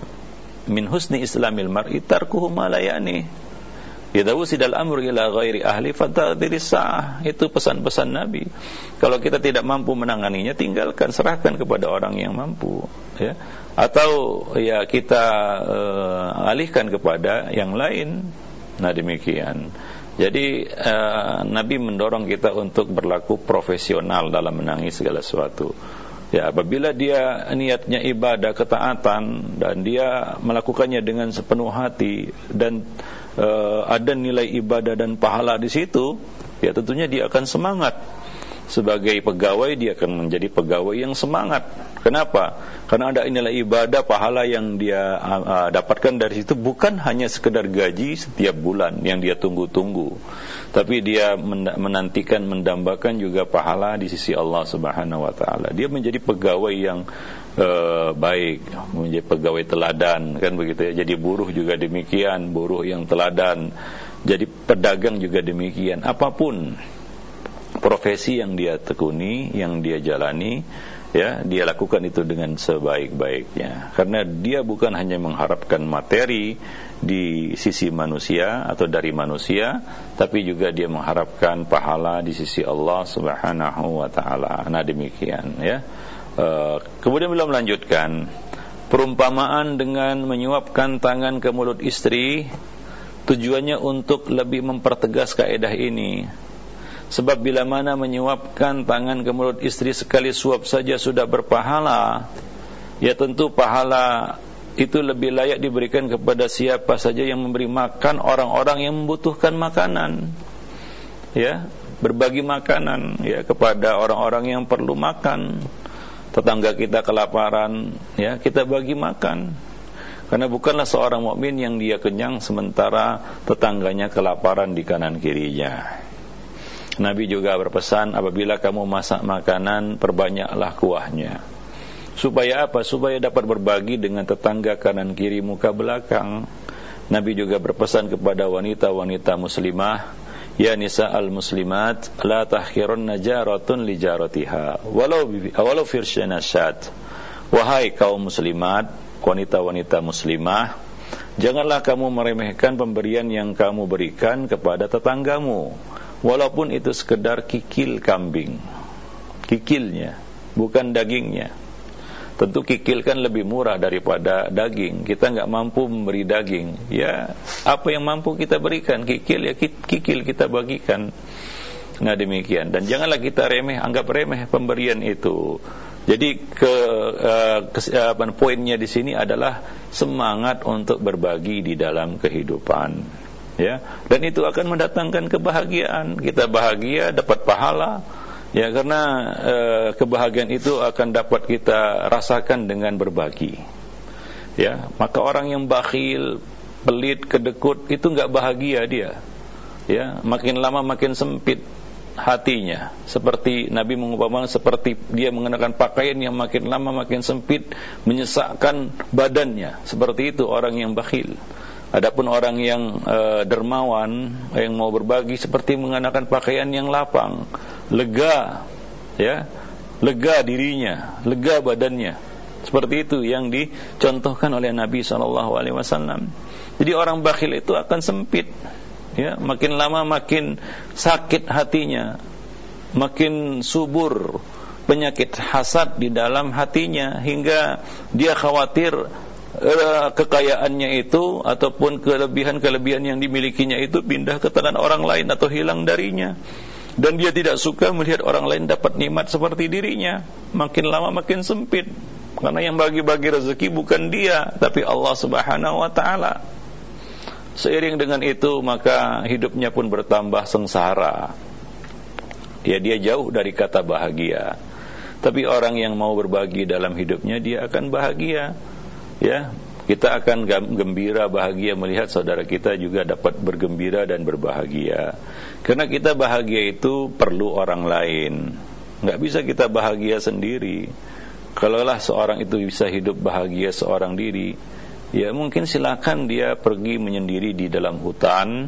Min husni islamil mar'i tarkuhu ma la ya'ni. Idza wusidal amru ila ghairi ahli fatadhiris sa'ah. Itu pesan-pesan Nabi. Kalau kita tidak mampu menanganinya, tinggalkan, serahkan kepada orang yang mampu, ya. Atau ya kita alihkan kepada yang lain. Nah, demikian. Jadi Nabi mendorong kita untuk berlaku profesional dalam menangis segala sesuatu. Ya, apabila dia niatnya ibadah, ketaatan, dan dia melakukannya dengan sepenuh hati dan ada nilai ibadah dan pahala di situ, ya tentunya dia akan semangat. Sebagai pegawai dia akan menjadi pegawai yang semangat. Kenapa? Karena ada nilai ibadah, pahala yang dia dapatkan dari situ, bukan hanya sekedar gaji setiap bulan yang dia tunggu-tunggu, tapi dia menantikan, mendambakan juga pahala di sisi Allah Subhanahu wa taala. Dia menjadi pegawai yang baik, menjadi pegawai teladan, kan begitu ya. Jadi buruh juga demikian, buruh yang teladan. Jadi pedagang juga demikian. Apapun profesi yang dia tekuni, yang dia jalani, ya, dia lakukan itu dengan sebaik-baiknya. Karena dia bukan hanya mengharapkan materi di sisi manusia atau dari manusia, tapi juga dia mengharapkan pahala di sisi Allah Subhanahu wa taala. Nah, demikian ya. Kemudian beliau melanjutkan, perumpamaan dengan menyuapkan tangan ke mulut istri tujuannya untuk lebih mempertegas kaidah ini. Sebab bila mana menyuapkan tangan ke mulut istri sekali suap saja sudah berpahala, ya tentu pahala itu lebih layak diberikan kepada siapa saja yang memberi makan orang-orang yang membutuhkan makanan. Ya, berbagi makanan ya kepada orang-orang yang perlu makan. Tetangga kita kelaparan, ya kita bagi makan. Karena bukanlah seorang mukmin yang dia kenyang sementara tetangganya kelaparan di kanan kirinya. Nabi juga berpesan, apabila kamu masak makanan, perbanyaklah kuahnya. Supaya apa? Supaya dapat berbagi dengan tetangga kanan kiri muka belakang. Nabi juga berpesan kepada wanita-wanita muslimah, ya nisa'al muslimat, la tahkirunna jaratun li jaratiha walau firsyana syad. Wahai kaum muslimat, wanita-wanita muslimah, janganlah kamu meremehkan pemberian yang kamu berikan kepada tetanggamu, walaupun itu sekedar kikil kambing. Kikilnya, bukan dagingnya. Tentu kikil kan lebih murah daripada daging. Kita enggak mampu memberi daging, ya apa yang mampu kita berikan. Kikil, ya kikil kita bagikan. Nah, demikian. Dan janganlah kita anggap remeh pemberian itu. Jadi poinnya di sini adalah semangat untuk berbagi di dalam kehidupan. Ya, dan itu akan mendatangkan kebahagiaan. Kita bahagia, dapat pahala. Ya, karena kebahagiaan itu akan dapat kita rasakan dengan berbagi. Ya, maka orang yang bakhil, pelit, kedekut itu enggak bahagia dia. Ya, makin lama makin sempit hatinya. Seperti Nabi mengumpamakan seperti dia mengenakan pakaian yang makin lama makin sempit, menyesakkan badannya. Seperti itu orang yang bakhil. Adapun orang yang dermawan, yang mau berbagi, seperti mengenakan pakaian yang lapang, lega, ya, lega dirinya, lega badannya. Seperti itu yang dicontohkan oleh Nabi SAW. Jadi orang bakhil itu akan sempit, ya, makin lama makin sakit hatinya, makin subur penyakit hasad di dalam hatinya, hingga dia khawatir kekayaannya itu ataupun kelebihan-kelebihan yang dimilikinya itu pindah ke tangan orang lain atau hilang darinya, dan dia tidak suka melihat orang lain dapat nikmat seperti dirinya. Makin lama makin sempit, karena yang bagi-bagi rezeki bukan dia tapi Allah Subhanahu wa taala. Seiring dengan itu maka hidupnya pun bertambah sengsara. Ya, dia jauh dari kata bahagia. Tapi orang yang mau berbagi dalam hidupnya, dia akan bahagia. Ya, kita akan gembira, bahagia melihat saudara kita juga dapat bergembira dan berbahagia. Karena kita bahagia itu perlu orang lain. Enggak bisa kita bahagia sendiri. Kalaulah seorang itu bisa hidup bahagia seorang diri, ya mungkin silakan dia pergi menyendiri di dalam hutan.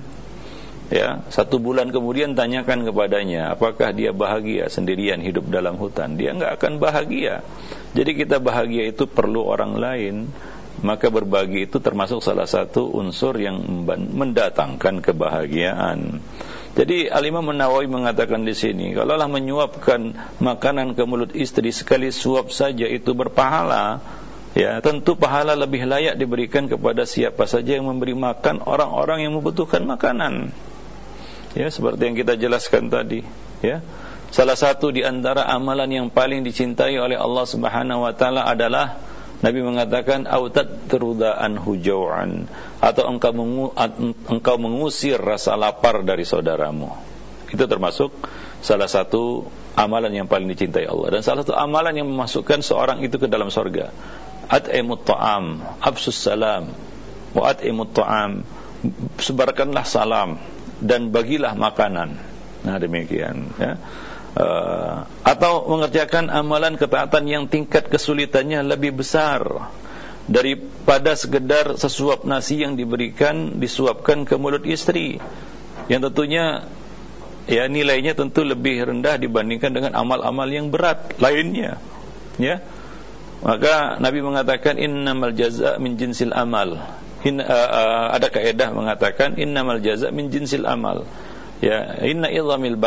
Ya, 1 bulan kemudian tanyakan kepadanya, apakah dia bahagia sendirian hidup dalam hutan? Dia enggak akan bahagia. Jadi kita bahagia itu perlu orang lain. Maka berbagi itu termasuk salah satu unsur yang mendatangkan kebahagiaan. Jadi Al-Imam An-Nawawi mengatakan di sini, kalaulah menyuapkan makanan ke mulut istri sekali suap saja itu berpahala, ya tentu pahala lebih layak diberikan kepada siapa saja yang memberi makan orang-orang yang membutuhkan makanan. Ya, seperti yang kita jelaskan tadi, ya. Salah satu di antara amalan yang paling dicintai oleh Allah Subhanahu wa taala adalah Nabi mengatakan autat terudaan hujauan, atau engkau mengusir rasa lapar dari saudaramu. Itu termasuk salah satu amalan yang paling dicintai Allah, dan salah satu amalan yang memasukkan seorang itu ke dalam surga. At'imut ta'am, afsus salam, wa at'imut ta'am, sebarkanlah salam dan bagilah makanan. Nah, demikian, ya. Atau mengerjakan amalan ketaatan yang tingkat kesulitannya lebih besar daripada sekedar sesuap nasi yang disuapkan ke mulut istri, yang tentunya ya nilainya tentu lebih rendah dibandingkan dengan amal-amal yang berat lainnya, ya. Maka Nabi mengatakan innamal jaza' min jinsil amal. Ada kaidah mengatakan innamal jaza' min jinsil amal. Ya, inna idhamil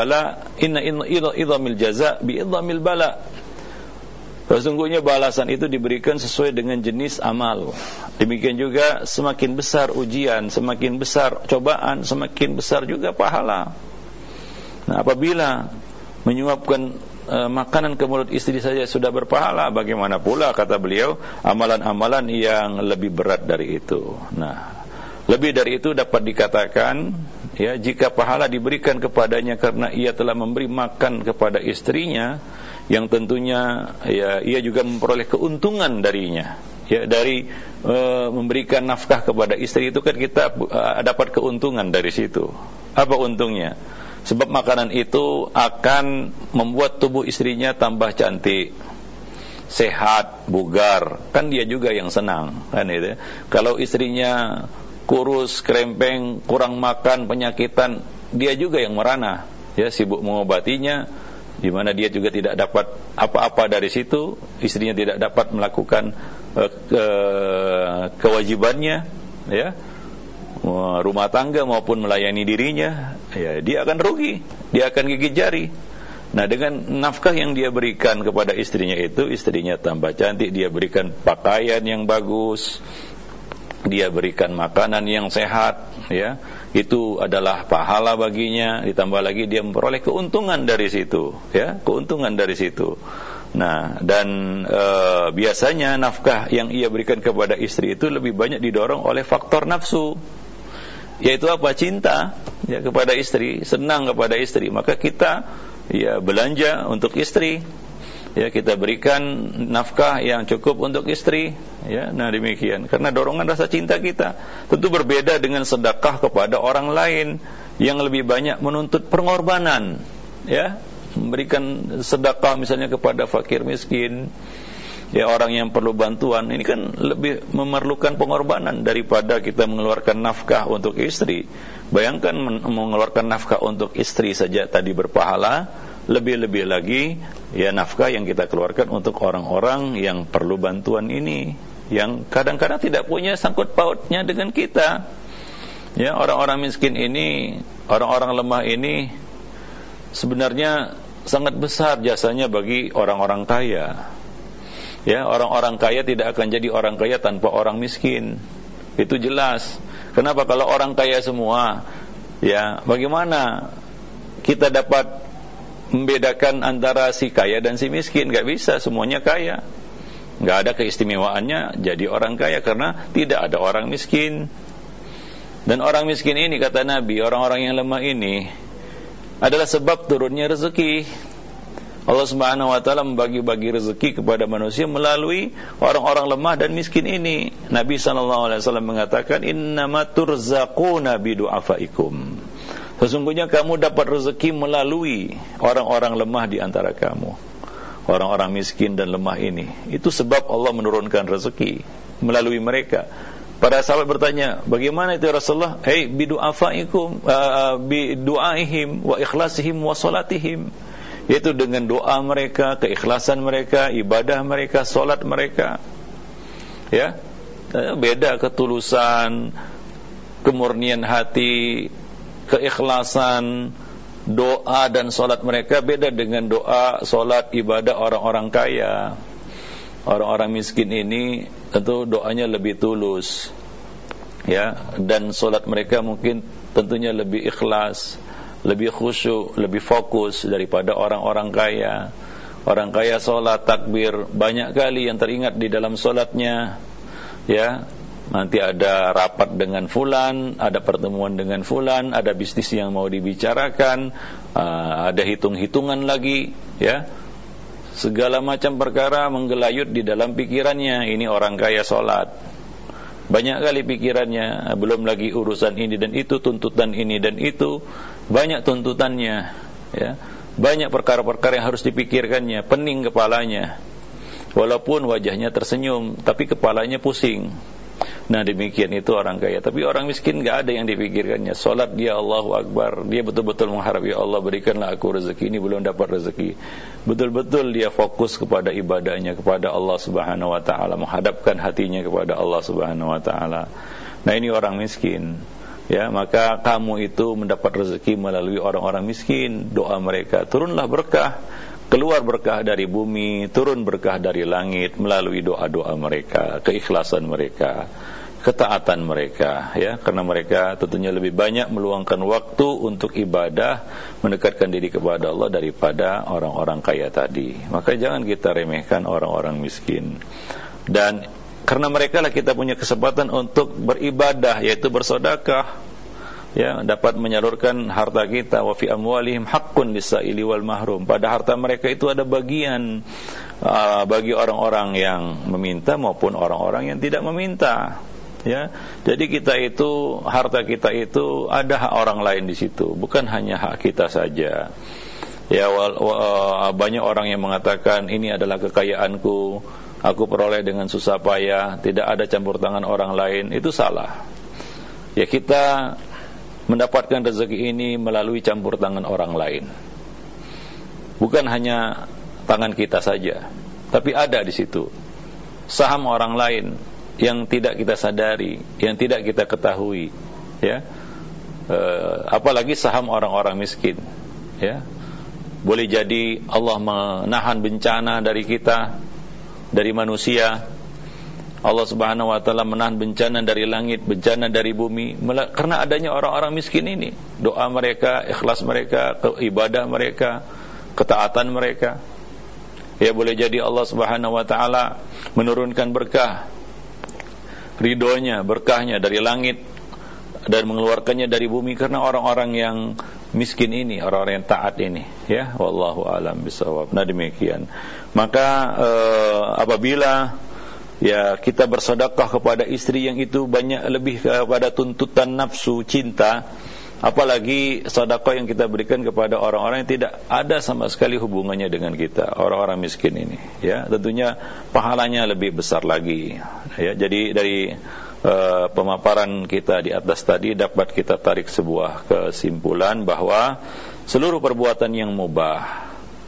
jaza' bi idhamil bala. Sesungguhnya balasan itu diberikan sesuai dengan jenis amal. Demikian juga semakin besar ujian, semakin besar cobaan, semakin besar juga pahala. Nah, apabila menyuapkan makanan ke mulut istri saja sudah berpahala, bagaimana pula kata beliau amalan-amalan yang lebih berat dari itu. Nah, lebih dari itu dapat dikatakan, ya, jika pahala diberikan kepadanya karena ia telah memberi makan kepada istrinya, yang tentunya ya ia juga memperoleh keuntungan darinya, ya, dari memberikan nafkah kepada istri itu kan kita dapat keuntungan dari situ. Apa untungnya? Sebab makanan itu akan membuat tubuh istrinya tambah cantik, sehat, bugar, kan dia juga yang senang, kan itu. Kalau istrinya kurus, krempeng, kurang makan, penyakitan, dia juga yang merana, ya, sibuk mengobatinya, di mana dia juga tidak dapat apa-apa dari situ, istrinya tidak dapat melakukan kewajibannya, ya, rumah tangga maupun melayani dirinya, ya, dia akan rugi, dia akan gigit jari. Nah, dengan nafkah yang dia berikan kepada istrinya itu, istrinya tambah cantik, dia berikan pakaian yang bagus, dia berikan makanan yang sehat, ya, itu adalah pahala baginya, ditambah lagi dia memperoleh keuntungan dari situ, ya, keuntungan dari situ. Nah, dan biasanya nafkah yang ia berikan kepada istri itu lebih banyak didorong oleh faktor nafsu, yaitu apa? Cinta, ya, kepada istri, senang kepada istri, maka kita ya belanja untuk istri, ya, kita berikan nafkah yang cukup untuk istri, ya. Nah, demikian, karena dorongan rasa cinta kita. Tentu berbeda dengan sedekah kepada orang lain yang lebih banyak menuntut pengorbanan, ya, memberikan sedekah misalnya kepada fakir miskin, ya, orang yang perlu bantuan. Ini kan lebih memerlukan pengorbanan daripada kita mengeluarkan nafkah untuk istri. Bayangkan mengeluarkan nafkah untuk istri saja tadi berpahala, lebih-lebih lagi ya nafkah yang kita keluarkan untuk orang-orang yang perlu bantuan ini, yang kadang-kadang tidak punya sangkut pautnya dengan kita. Ya, orang-orang miskin ini, orang-orang lemah ini sebenarnya sangat besar jasanya bagi orang-orang kaya. Ya, orang-orang kaya tidak akan jadi orang kaya tanpa orang miskin. Itu jelas. Kenapa? Kalau orang kaya semua, ya, bagaimana kita dapat membedakan antara si kaya dan si miskin? Gak bisa, semuanya kaya. Gak ada keistimewaannya jadi orang kaya karena tidak ada orang miskin. Dan orang miskin ini, kata Nabi, orang-orang yang lemah ini adalah sebab turunnya rezeki. Allah Subhanahu wa taala membagi-bagi rezeki kepada manusia melalui orang-orang lemah dan miskin ini. Nabi sallallahu alaihi wasallam mengatakan, "Innama turzaquna bidu'afaikum." Sesungguhnya kamu dapat rezeki melalui orang-orang lemah di antara kamu. Orang-orang miskin dan lemah ini. Itu sebab Allah menurunkan rezeki melalui mereka. Para sahabat bertanya, bagaimana itu ya Rasulullah? Bidu'afaikum, bidu'aihim wa ikhlasihim wa salatihim. Yaitu dengan doa mereka, keikhlasan mereka, ibadah mereka, solat mereka. Ya, beda ketulusan, kemurnian hati, keikhlasan, doa dan solat mereka beda dengan doa, solat, ibadah orang-orang kaya. Orang-orang miskin ini tentu doanya lebih tulus, ya, dan solat mereka mungkin tentunya lebih ikhlas. lebih khusyuk, lebih fokus daripada orang-orang kaya. Orang kaya sholat takbir banyak kali yang teringat di dalam sholatnya, ya. Nanti ada rapat dengan fulan, ada pertemuan dengan fulan, ada bisnis yang mau dibicarakan, ada hitung-hitungan lagi, ya. Segala macam perkara menggelayut di dalam pikirannya. Ini orang kaya sholat, banyak kali pikirannya, belum lagi urusan ini dan itu, tuntutan ini dan itu, banyak tuntutannya, ya. Banyak perkara-perkara yang harus dipikirkannya, pening kepalanya. Walaupun wajahnya tersenyum, tapi kepalanya pusing. Nah, demikian itu orang kaya. Tapi orang miskin enggak ada yang dipikirkannya. Salat dia Allahu Akbar, dia betul-betul mengharap, ya Allah berikanlah aku rezeki, ini belum dapat rezeki. Betul-betul dia fokus kepada ibadahnya kepada Allah Subhanahu wa taala, menghadapkan hatinya kepada Allah Subhanahu wa taala. Nah, ini orang miskin. Ya, maka kamu itu mendapat rezeki melalui orang-orang miskin. Doa mereka, turunlah berkah, keluar berkah dari bumi, turun berkah dari langit melalui doa-doa mereka, keikhlasan mereka, ketaatan mereka, ya, karena mereka tentunya lebih banyak meluangkan waktu untuk ibadah, mendekatkan diri kepada Allah daripada orang-orang kaya tadi. Maka jangan kita remehkan orang-orang miskin. Dan karena mereka lah kita punya kesempatan untuk beribadah, yaitu bersedekah, ya, dapat menyalurkan harta kita. Wa fi amwalihim haqqun lis-sa'ili wal mahrum. Pada harta mereka itu ada bagian bagi orang-orang yang meminta maupun orang-orang yang tidak meminta. Ya, jadi kita itu, harta kita itu ada hak orang lain di situ, bukan hanya hak kita saja. Ya, banyak orang yang mengatakan ini adalah kekayaanku, aku peroleh dengan susah payah, tidak ada campur tangan orang lain. Itu salah. Ya, kita mendapatkan rezeki ini melalui campur tangan orang lain. Bukan hanya tangan kita saja, tapi ada di situ saham orang lain yang tidak kita sadari, yang tidak kita ketahui, ya. Apalagi saham orang-orang miskin, ya. Boleh jadi Allah menahan bencana dari kita, dari manusia. Allah Subhanahu wa taala menahan bencana dari langit, bencana dari bumi, karena adanya orang-orang miskin ini. Doa mereka, ikhlas mereka, ibadah mereka, ketaatan mereka. Ya, boleh jadi Allah Subhanahu wa taala menurunkan berkah, ridhonya, berkahnya dari langit dan mengeluarkannya dari bumi karena orang-orang yang miskin ini, orang-orang yang taat ini, ya. Wallahu a'lam bishawab. Nah, demikian. Maka apabila ya kita bersedekah kepada istri yang itu banyak lebih kepada tuntutan nafsu cinta, apalagi sedekah yang kita berikan kepada orang-orang yang tidak ada sama sekali hubungannya dengan kita, orang-orang miskin ini, ya, tentunya pahalanya lebih besar lagi, ya. Jadi dari pemaparan kita di atas tadi dapat kita tarik sebuah kesimpulan bahwa seluruh perbuatan yang mubah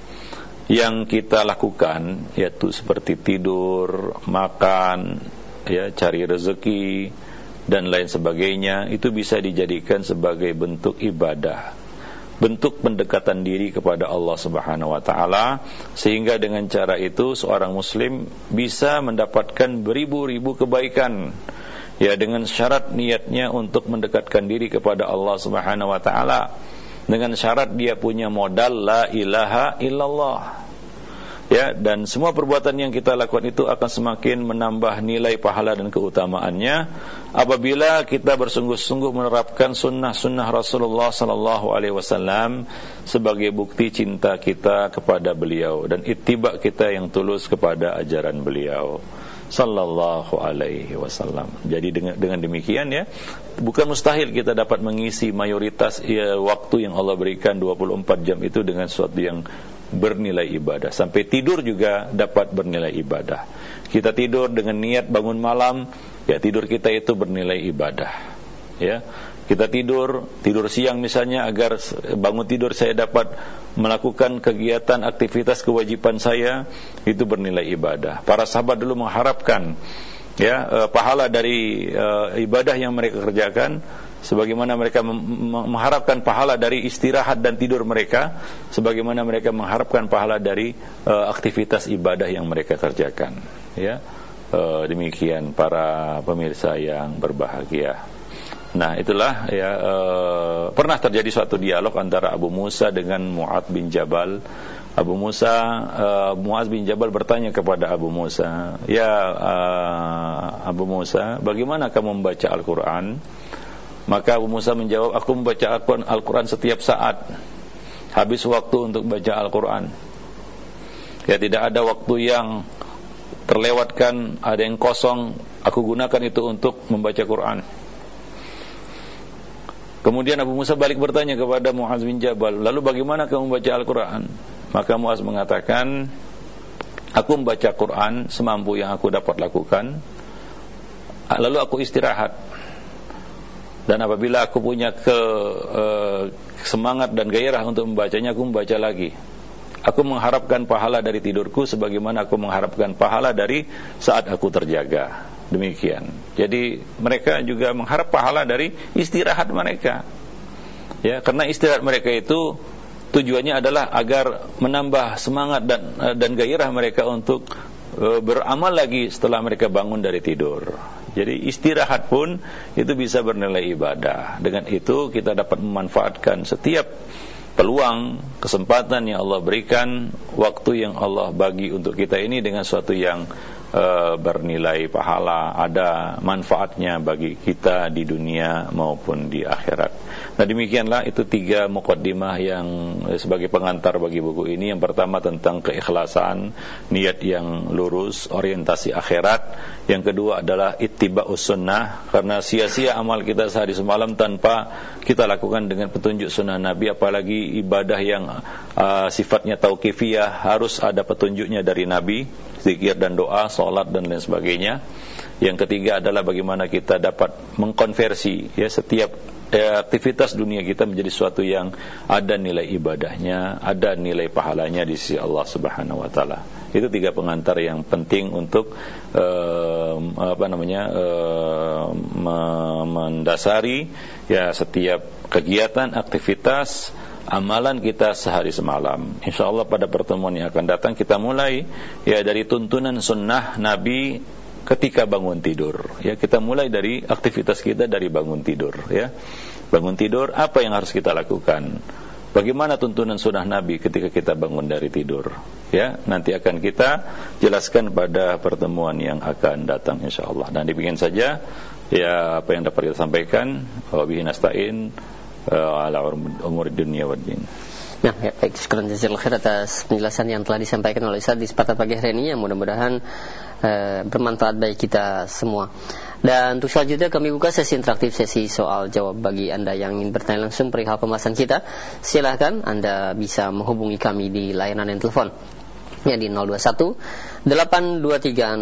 yang kita lakukan, yaitu seperti tidur, makan, ya, cari rezeki dan lain sebagainya, itu bisa dijadikan sebagai bentuk ibadah, bentuk pendekatan diri kepada Allah Subhanahu wa taala, sehingga dengan cara itu seorang muslim bisa mendapatkan beribu-ribu kebaikan, ya, dengan syarat niatnya untuk mendekatkan diri kepada Allah Subhanahu wa taala, dengan syarat dia punya modal la ilaha illallah. Ya, dan semua perbuatan yang kita lakukan itu akan semakin menambah nilai pahala dan keutamaannya apabila kita bersungguh-sungguh menerapkan sunnah-sunnah Rasulullah sallallahu alaihi wasallam sebagai bukti cinta kita kepada beliau dan ittiba kita yang tulus kepada ajaran beliau sallallahu alaihi wasallam. Jadi dengan demikian, ya, bukan mustahil kita dapat mengisi mayoritas waktu yang Allah berikan 24 jam itu dengan sesuatu yang bernilai ibadah. Sampai tidur juga dapat bernilai ibadah. Kita tidur dengan niat bangun malam, ya, tidur kita itu bernilai ibadah, ya. Kita tidur siang misalnya agar bangun tidur saya dapat melakukan kegiatan aktivitas kewajiban saya, itu bernilai ibadah. Para sahabat dulu mengharapkan, ya, pahala dari ibadah yang mereka kerjakan sebagaimana mereka mengharapkan pahala dari istirahat dan tidur mereka, sebagaimana mereka mengharapkan pahala dari aktivitas ibadah yang mereka kerjakan, ya. Demikian para pemirsa yang berbahagia. Nah, itulah ya, pernah terjadi suatu dialog antara Abu Musa dengan Mu'adz bin Jabal. Mu'adz bin Jabal bertanya kepada Abu Musa, "Ya Abu Musa, bagaimana kamu membaca Al-Qur'an?" Maka Abu Musa menjawab, "Aku membaca Al-Qur'an setiap saat. Habis waktu untuk baca Al-Qur'an. Ya, tidak ada waktu yang terlewatkan, ada yang kosong, aku gunakan itu untuk membaca Qur'an." Kemudian Abu Musa balik bertanya kepada Mu'adz bin Jabal, "Lalu bagaimana kamu membaca Al-Qur'an?" Maka Mu'adz mengatakan, "Aku membaca Qur'an semampu yang aku dapat lakukan, lalu aku istirahat. Dan apabila aku punya semangat dan gairah untuk membacanya, aku membaca lagi. Aku mengharapkan pahala dari tidurku sebagaimana aku mengharapkan pahala dari saat aku terjaga." Demikian. Jadi mereka juga mengharap pahala dari istirahat mereka. Ya, karena istirahat mereka itu tujuannya adalah agar menambah semangat dan gairah mereka untuk beramal lagi setelah mereka bangun dari tidur. Jadi istirahat pun itu bisa bernilai ibadah. Dengan itu kita dapat memanfaatkan setiap peluang, kesempatan yang Allah berikan, waktu yang Allah bagi untuk kita ini dengan suatu yang bernilai pahala, ada manfaatnya bagi kita di dunia maupun di akhirat. Nah, demikianlah itu 3 muqaddimah yang sebagai pengantar bagi buku ini. Yang pertama tentang keikhlasan, niat yang lurus, orientasi akhirat. Yang kedua adalah ittiba'us sunnah, karena sia-sia amal kita sehari semalam tanpa kita lakukan dengan petunjuk sunnah Nabi, apalagi ibadah yang sifatnya tauqifiyah, harus ada petunjuknya dari Nabi, zikir dan doa, salat dan lain sebagainya. Yang ketiga adalah bagaimana kita dapat mengkonversi ya setiap aktivitas dunia kita menjadi sesuatu yang ada nilai ibadahnya, ada nilai pahalanya di sisi Allah Subhanahu wa taala. Itu 3 pengantar yang penting untuk mendasari ya setiap kegiatan, aktivitas, amalan kita sehari semalam. Insyaallah pada pertemuan yang akan datang kita mulai ya dari tuntunan sunnah Nabi ketika bangun tidur. Ya, kita mulai dari aktivitas kita dari bangun tidur ya. Bangun tidur, apa yang harus kita lakukan? Bagaimana tuntunan sunnah Nabi ketika kita bangun dari tidur? Ya, nanti akan kita jelaskan pada pertemuan yang akan datang insyaallah. Dan demikian saja ya apa yang dapat kita sampaikan. Wa bihi nasta'in ala umur dunia wad din. Nah, ya, baik, syukur jazakallahu khair atas penjelasan yang telah disampaikan oleh Ustaz di kesempatan pagi hari ini, yang mudah-mudahan bermanfaat bagi kita semua. Dan untuk selanjutnya kami buka sesi interaktif, sesi soal jawab bagi Anda yang ingin bertanya langsung perihal pembahasan kita. Silahkan Anda bisa menghubungi kami di layanan yang telepon ya di 021 823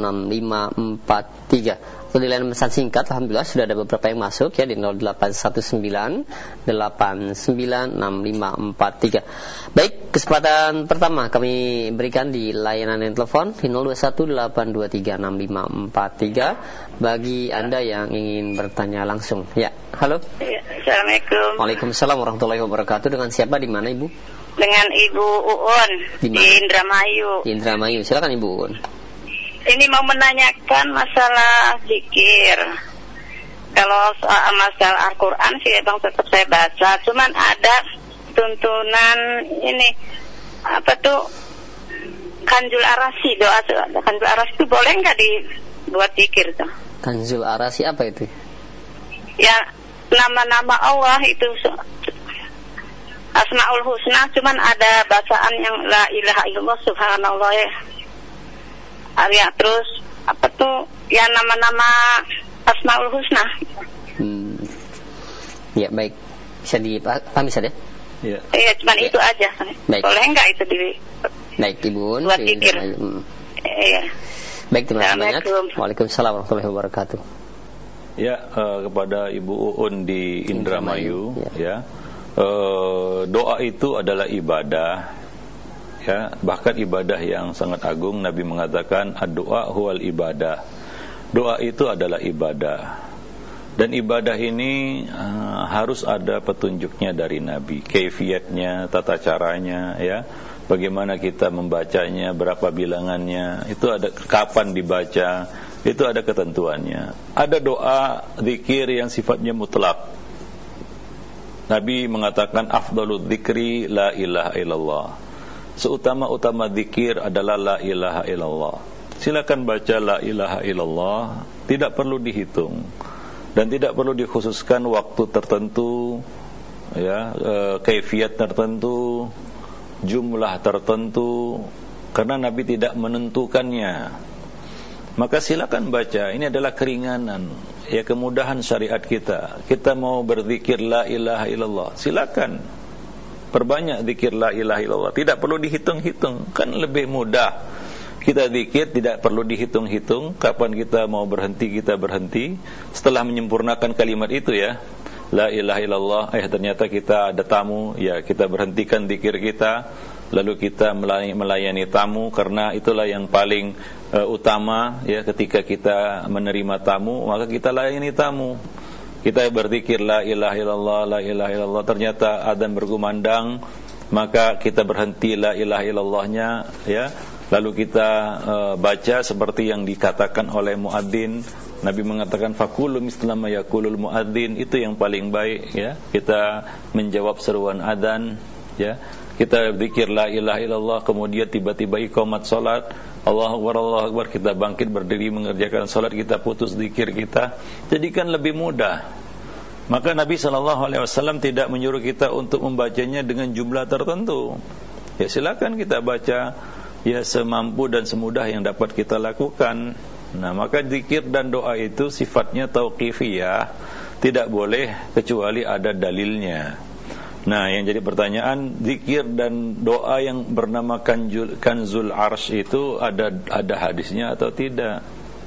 6543. Untuk di layanan pesan singkat, alhamdulillah sudah ada beberapa yang masuk ya di 0819 896543. Baik, kesempatan pertama kami berikan di layanan yang telepon di 021 823 6543 bagi Anda yang ingin bertanya langsung. Ya, halo. Ya, Assalamualaikum. Waalaikumsalam warahmatullahi wabarakatuh. Dengan siapa, di mana Ibu? Dengan Ibu Uun di Indramayu. Di Indramayu. Silakan Ibu Uun. Ini mau menanyakan masalah zikir. Kalau soal masalah Al-Quran sih Bang tetap saya baca, cuman ada tuntunan ini apa tuh Kanzul Arasi, doa Kanzul Arasi itu boleh nggak dibuat zikir tuh? Kanzul Arasi apa itu? Ya, nama-nama Allah itu Asmaul Husna, cuman ada bacaan yang la ilaha illallah subhanallah ya. Arya, terus apa tuh ya nama-nama Asmaul Husna. Ya, baik, bisa dipahami saja. Ya. Iya, cuman itu aja. Baik. Boleh enggak itu Baik, Ibu. buat zikir? Iya. Baik, terima kasih banyak. Waalaikumsalam warahmatullahi wabarakatuh. Ya, kepada Ibu Uun di Indramayu ya. Doa itu adalah ibadah. Ya, bahkan ibadah yang sangat agung. Nabi mengatakan ad-du'a huwal ibadah. Doa itu adalah ibadah. Dan ibadah ini harus ada petunjuknya dari Nabi, kaifiyatnya, tata caranya ya. Bagaimana kita membacanya, berapa bilangannya, itu ada kapan dibaca, Itu ada ketentuannya. Ada doa zikir yang sifatnya mutlak. Nabi mengatakan afdalul dzikri la ilaha illallah. Seutama-utama zikir adalah la ilaha illallah. Silakan baca la ilaha illallah, tidak perlu dihitung dan tidak perlu dikhususkan waktu tertentu, ya, kaifiat tertentu, jumlah tertentu, karena Nabi tidak menentukannya. Maka silakan baca, ini adalah keringanan, ya, kemudahan syariat kita. Kita mau berzikir la ilaha illallah, silakan perbanyak zikir la ilaha illallah, tidak perlu dihitung-hitung, kan lebih mudah. Kita zikir tidak perlu dihitung-hitung, kapan kita mau berhenti kita berhenti. Setelah menyempurnakan kalimat itu, ya, la ilaha illallah, ternyata kita ada tamu, ya, kita berhentikan zikir kita, lalu kita melayani tamu, karena itulah yang paling utama, ya, ketika kita menerima tamu, maka kita layani tamu. Kita berzikir la ilaha illallah, la ilaha illallah, ternyata adzan berkumandang, maka kita berhenti la ilaha illallahnya, ya, lalu kita baca seperti yang dikatakan oleh muadzin. Nabi mengatakan faqulu misla ma yaqulul muadzin, itu yang paling baik, ya. Kita menjawab seruan adzan, ya. Kita berzikir la ilaha illallah, kemudian tiba-tiba iqamat salat, Allahu Akbar, Allahu Akbar, kita bangkit berdiri mengerjakan salat, kita putus zikir kita. Jadi kan lebih mudah. Maka Nabi SAW tidak menyuruh kita untuk membacanya dengan jumlah tertentu. Ya, silakan kita baca, ya, semampu dan semudah yang dapat kita lakukan. Nah, maka zikir dan doa itu sifatnya tauqifiyah, tidak boleh kecuali ada dalilnya. Nah, yang jadi pertanyaan, zikir dan doa yang bernama Kanzul Arsy itu ada hadisnya atau tidak?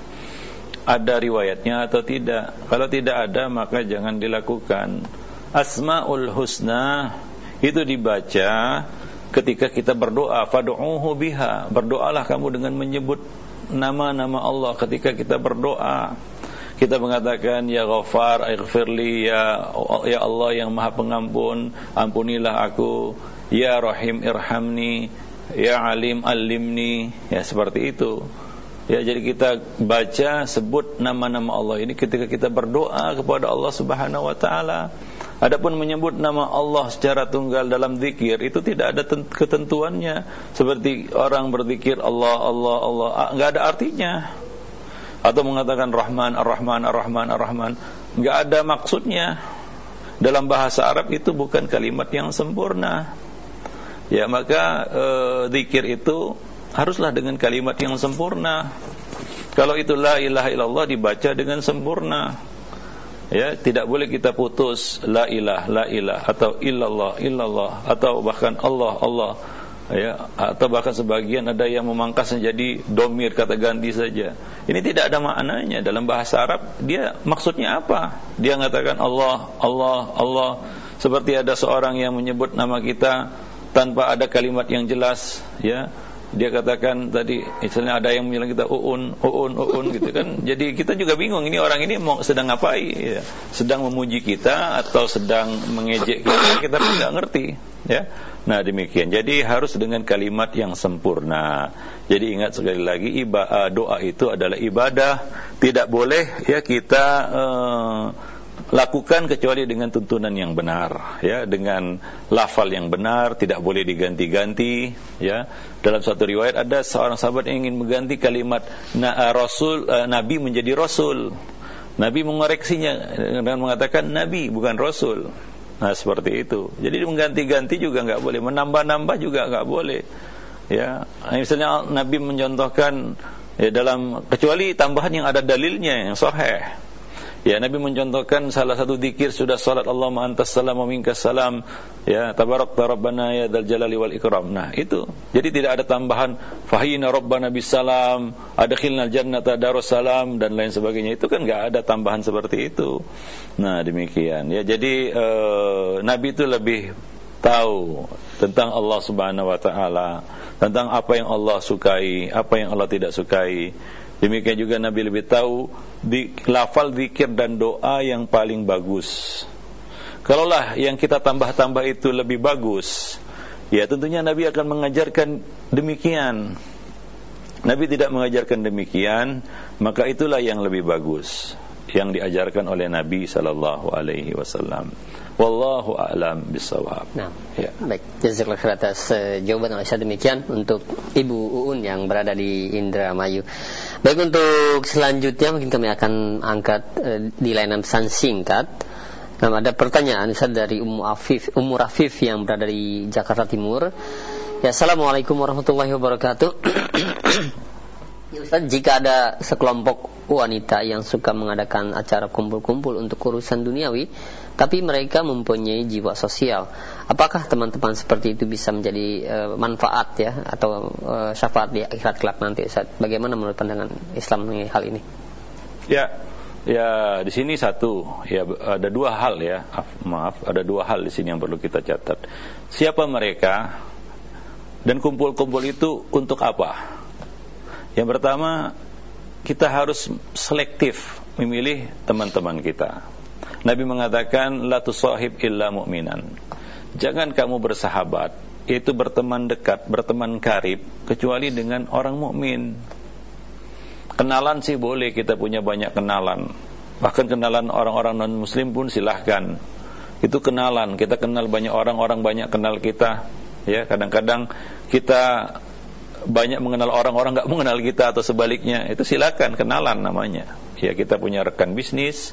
Ada riwayatnya atau tidak? Kalau tidak ada, maka jangan dilakukan. Asmaul Husna itu dibaca ketika kita berdoa, fad'uhu biha, berdoalah kamu dengan menyebut nama-nama Allah ketika kita berdoa. Kita mengatakan ya Ghaffar ighfirli, ya Allah yang Maha Pengampun, ampunilah aku, ya Rahim irhamni, ya Alim alimni, ya, seperti itu. Ya, jadi kita baca, sebut nama-nama Allah ini ketika kita berdoa kepada Allah Subhanahu wa taala. Adapun menyebut nama Allah secara tunggal dalam zikir itu tidak ada ketentuannya. Seperti orang berzikir Allah, Allah, Allah, enggak ada artinya. Atau mengatakan Rahman, Ar-Rahman, Ar-Rahman, Ar-Rahman, enggak ada maksudnya. Dalam bahasa Arab itu bukan kalimat yang sempurna. Ya, maka zikir itu haruslah dengan kalimat yang sempurna. Kalau itu la ilaha illallah dibaca dengan sempurna. Ya, tidak boleh kita putus la ilah atau illallah atau bahkan Allah, Allah. Ya, atau bahkan sebagian ada yang memangkasnya jadi domir, kata ganti saja. Ini tidak ada maknanya. Dalam bahasa Arab dia maksudnya apa? Dia mengatakan Allah, Allah, Allah. Seperti ada seorang yang menyebut nama kita tanpa ada kalimat yang jelas, ya. Dia katakan tadi, misalnya ada yang bilang kita uun gitu kan. Jadi kita juga bingung, ini orang ini mau sedang ngapain, ya. Sedang memuji kita atau sedang mengejek kita tidak ngerti, ya. Nah, demikian. Jadi harus dengan kalimat yang sempurna. Jadi ingat sekali lagi, doa itu adalah ibadah, tidak boleh, ya, kita lakukan kecuali dengan tuntunan yang benar, ya, dengan lafal yang benar, tidak boleh diganti-ganti, ya. Dalam suatu riwayat ada seorang sahabat yang ingin mengganti kalimat Nabi menjadi Rasul. Nabi mengoreksinya dengan mengatakan Nabi bukan Rasul. Nah, seperti itu. Jadi mengganti-ganti juga enggak boleh, menambah-nambah juga enggak boleh. Ya, misalnya Nabi mencontohkan, ya, dalam kecuali tambahan yang ada dalilnya yang sahih. Ya, Nabi mencontohkan salah satu zikir sudah salat Allahumma antas salam wa minkas salam, ya, tabarakta rabbana ya dzal jalali wal ikram. Nah, itu. Jadi tidak ada tambahan fahina rabbana bisalam, adkhilnal jannata darussalam dan lain sebagainya. Itu kan enggak ada tambahan seperti itu. Nah, demikian. Ya, jadi Nabi itu lebih tahu tentang Allah Subhanahu wa taala, tentang apa yang Allah sukai, apa yang Allah tidak sukai. Demikian juga Nabi lebih tahu di lafal zikir dan doa yang paling bagus. Kalaulah yang kita tambah-tambah itu lebih bagus, ya tentunya Nabi akan mengajarkan demikian. Nabi tidak mengajarkan demikian, maka itulah yang lebih bagus yang diajarkan oleh Nabi sallallahu alaihi wasallam. Wallahu a'lam bissawab. Nah, ya. Baik, jazakallahu khairan atas jawaban Aisyah. Demikian untuk Ibu Uun yang berada di Indramayu. Baik, untuk selanjutnya mungkin kami akan angkat di layanan pesan singkat. Nah, ada pertanyaan Ustaz dari Ummu Rafif yang berada di Jakarta Timur. Ya, Assalamualaikum warahmatullahi wabarakatuh. Ya Ustaz, jika ada sekelompok wanita yang suka mengadakan acara kumpul-kumpul untuk urusan duniawi, tapi mereka mempunyai jiwa sosial, apakah teman-teman seperti itu bisa menjadi manfaat ya atau syafaat di akhirat kelak nanti, Ustaz? Bagaimana menurut pandangan Islam mengenai hal ini? Ya, di sini satu, ya ada dua hal ya. Ada dua hal di sini yang perlu kita catat. Siapa mereka dan kumpul-kumpul itu untuk apa? Yang pertama, kita harus selektif memilih teman-teman kita. Nabi mengatakan, la tusahib illa mu'minan. Jangan kamu bersahabat, yaitu berteman dekat, berteman karib, kecuali dengan orang mukmin. Kenalan sih boleh, kita punya banyak kenalan. Bahkan kenalan orang-orang non-muslim pun silahkan. Itu kenalan, kita kenal banyak orang banyak kenal kita. Ya, kadang-kadang kita banyak mengenal orang nggak mengenal kita atau sebaliknya, itu silakan, kenalan namanya. Ya, kita punya rekan bisnis,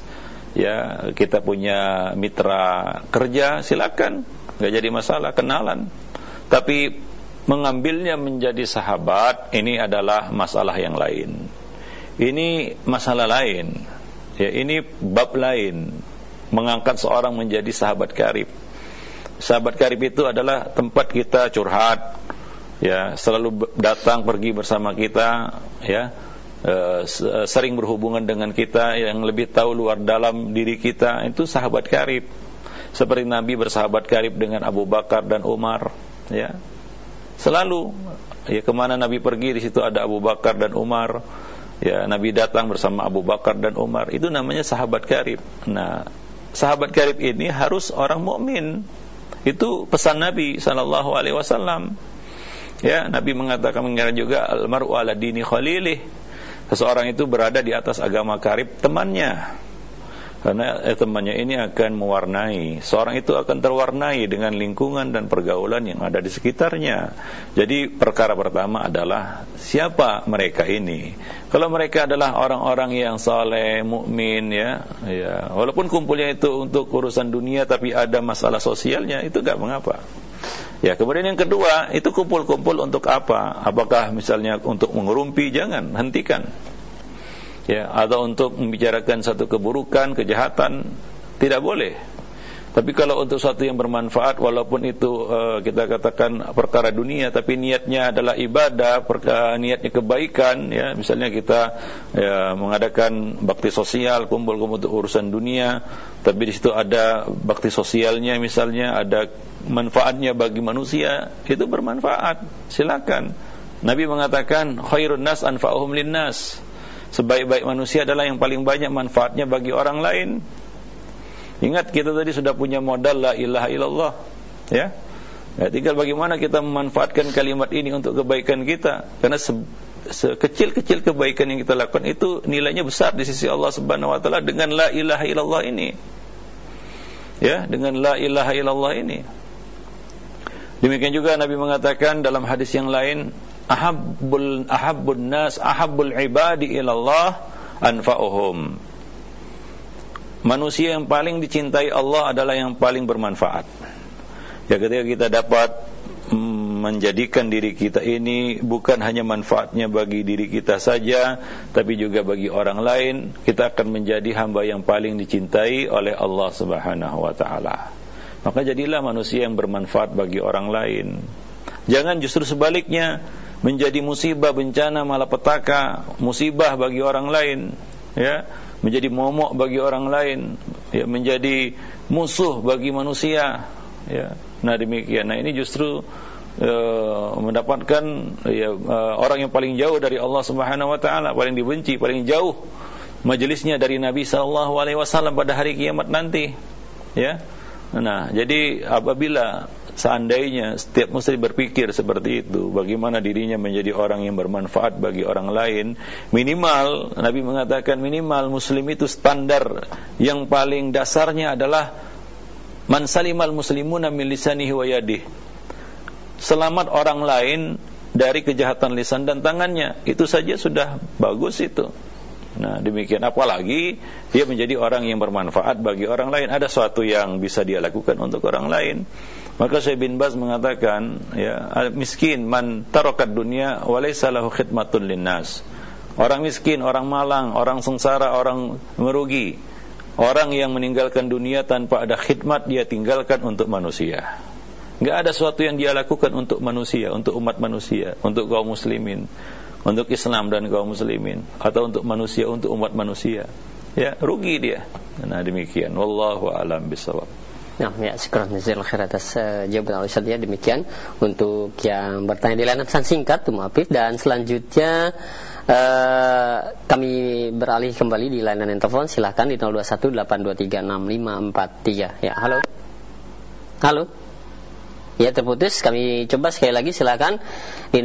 ya kita punya mitra kerja, silakan, nggak jadi masalah, kenalan. Tapi mengambilnya menjadi sahabat, ini adalah masalah yang lain. Ini masalah lain. Ya, ini bab lain. Mengangkat seorang menjadi sahabat karib. Sahabat karib itu adalah tempat kita curhat. Ya, selalu datang pergi bersama kita, ya, sering berhubungan dengan kita, yang lebih tahu luar dalam diri kita, itu sahabat karib. Seperti Nabi bersahabat karib dengan Abu Bakar dan Umar, ya, selalu, ya, kemana Nabi pergi di situ ada Abu Bakar dan Umar, ya, Nabi datang bersama Abu Bakar dan Umar, itu namanya sahabat karib. Nah, sahabat karib ini harus orang mukmin. Itu pesan Nabi sallallahu alaihi wasallam. Ya, Nabi mengatakan juga al-mar'u ala dini khalilih. Seseorang itu berada di atas agama karib temannya. Karena temannya ini akan mewarnai. Seorang itu akan terwarnai dengan lingkungan dan pergaulan yang ada di sekitarnya. Jadi perkara pertama adalah siapa mereka ini. Kalau mereka adalah orang-orang yang saleh, mukmin, ya, walaupun kumpulnya itu untuk urusan dunia tapi ada masalah sosialnya, itu enggak mengapa. Ya, kemudian yang kedua, itu kumpul-kumpul untuk apa? Apakah misalnya untuk mengerumpi? Jangan, hentikan. Ya, atau untuk membicarakan satu keburukan, kejahatan, tidak boleh. Tapi kalau untuk sesuatu yang bermanfaat, walaupun itu kita katakan perkara dunia, tapi niatnya adalah ibadah, niatnya kebaikan, ya, misalnya kita mengadakan bakti sosial, kumpul-kumpul untuk urusan dunia, tapi di situ ada bakti sosialnya, misalnya ada manfaatnya bagi manusia, itu bermanfaat, silakan. Nabi mengatakan khairun nas anfa'uhum linnas. Sebaik-baik manusia adalah yang paling banyak manfaatnya bagi orang lain. Ingat, kita tadi sudah punya modal la ilaha illallah, ya. Ya, tinggal bagaimana kita memanfaatkan kalimat ini untuk kebaikan kita. Karena sekecil-kecil kebaikan yang kita lakukan itu nilainya besar di sisi Allah Subhanahu wa taala dengan la ilaha illallah ini. Ya, dengan la ilaha illallah ini. Demikian juga Nabi mengatakan dalam hadis yang lain, ahabbun nas ahabbul ibadi ilallah anfa'uhum. Manusia yang paling dicintai Allah adalah yang paling bermanfaat. Ya, ketika kita dapat menjadikan diri kita ini bukan hanya manfaatnya bagi diri kita saja, tapi juga bagi orang lain, kita akan menjadi hamba yang paling dicintai oleh Allah Subhanahu wa taala. Maka jadilah manusia yang bermanfaat bagi orang lain. Jangan justru sebaliknya, menjadi musibah, bencana, malapetaka, musibah bagi orang lain, ya, menjadi momok bagi orang lain, ya, menjadi musuh bagi manusia, ya. Nah, demikian. Nah, ini justru mendapatkan, ya, orang yang paling jauh dari Allah Subhanahu wa taala, paling dibenci, paling jauh majelisnya dari Nabi sallallahu alaihi wasallam pada hari kiamat nanti, ya. Nah, jadi apabila seandainya setiap muslim berpikir seperti itu, bagaimana dirinya menjadi orang yang bermanfaat bagi orang lain, minimal, Nabi mengatakan minimal muslim itu standar yang paling dasarnya adalah man salimal muslimuna min lisanihi wa yadihi. Selamat orang lain dari kejahatan lisan dan tangannya, itu saja sudah bagus itu. Nah, demikian, apalagi dia menjadi orang yang bermanfaat bagi orang lain, ada sesuatu yang bisa dia lakukan untuk orang lain. Maka Syekh bin Baz mengatakan, ya, miskin man tarakat dunya wa laysa lahu khidmatun linnas. Orang miskin, orang malang, orang sengsara, orang merugi, orang yang meninggalkan dunia tanpa ada khidmat dia tinggalkan untuk manusia. Enggak ada sesuatu yang dia lakukan untuk manusia, untuk umat manusia, untuk kaum muslimin, untuk Islam dan kaum muslimin, atau untuk manusia, untuk umat manusia, ya, rugi dia. Nah, demikian, wallahu a'lam bishawab. Nah, ya, syukran jazakallahu khair atas jawaban Ustaz ya. Demikian untuk yang bertanya di layanan pesan singkat, Tumaafif, dan selanjutnya kami beralih kembali di layanan telepon. Silakan di 0218236543. Ya, halo. Halo. Ya, terputus. Kami coba sekali lagi, silakan di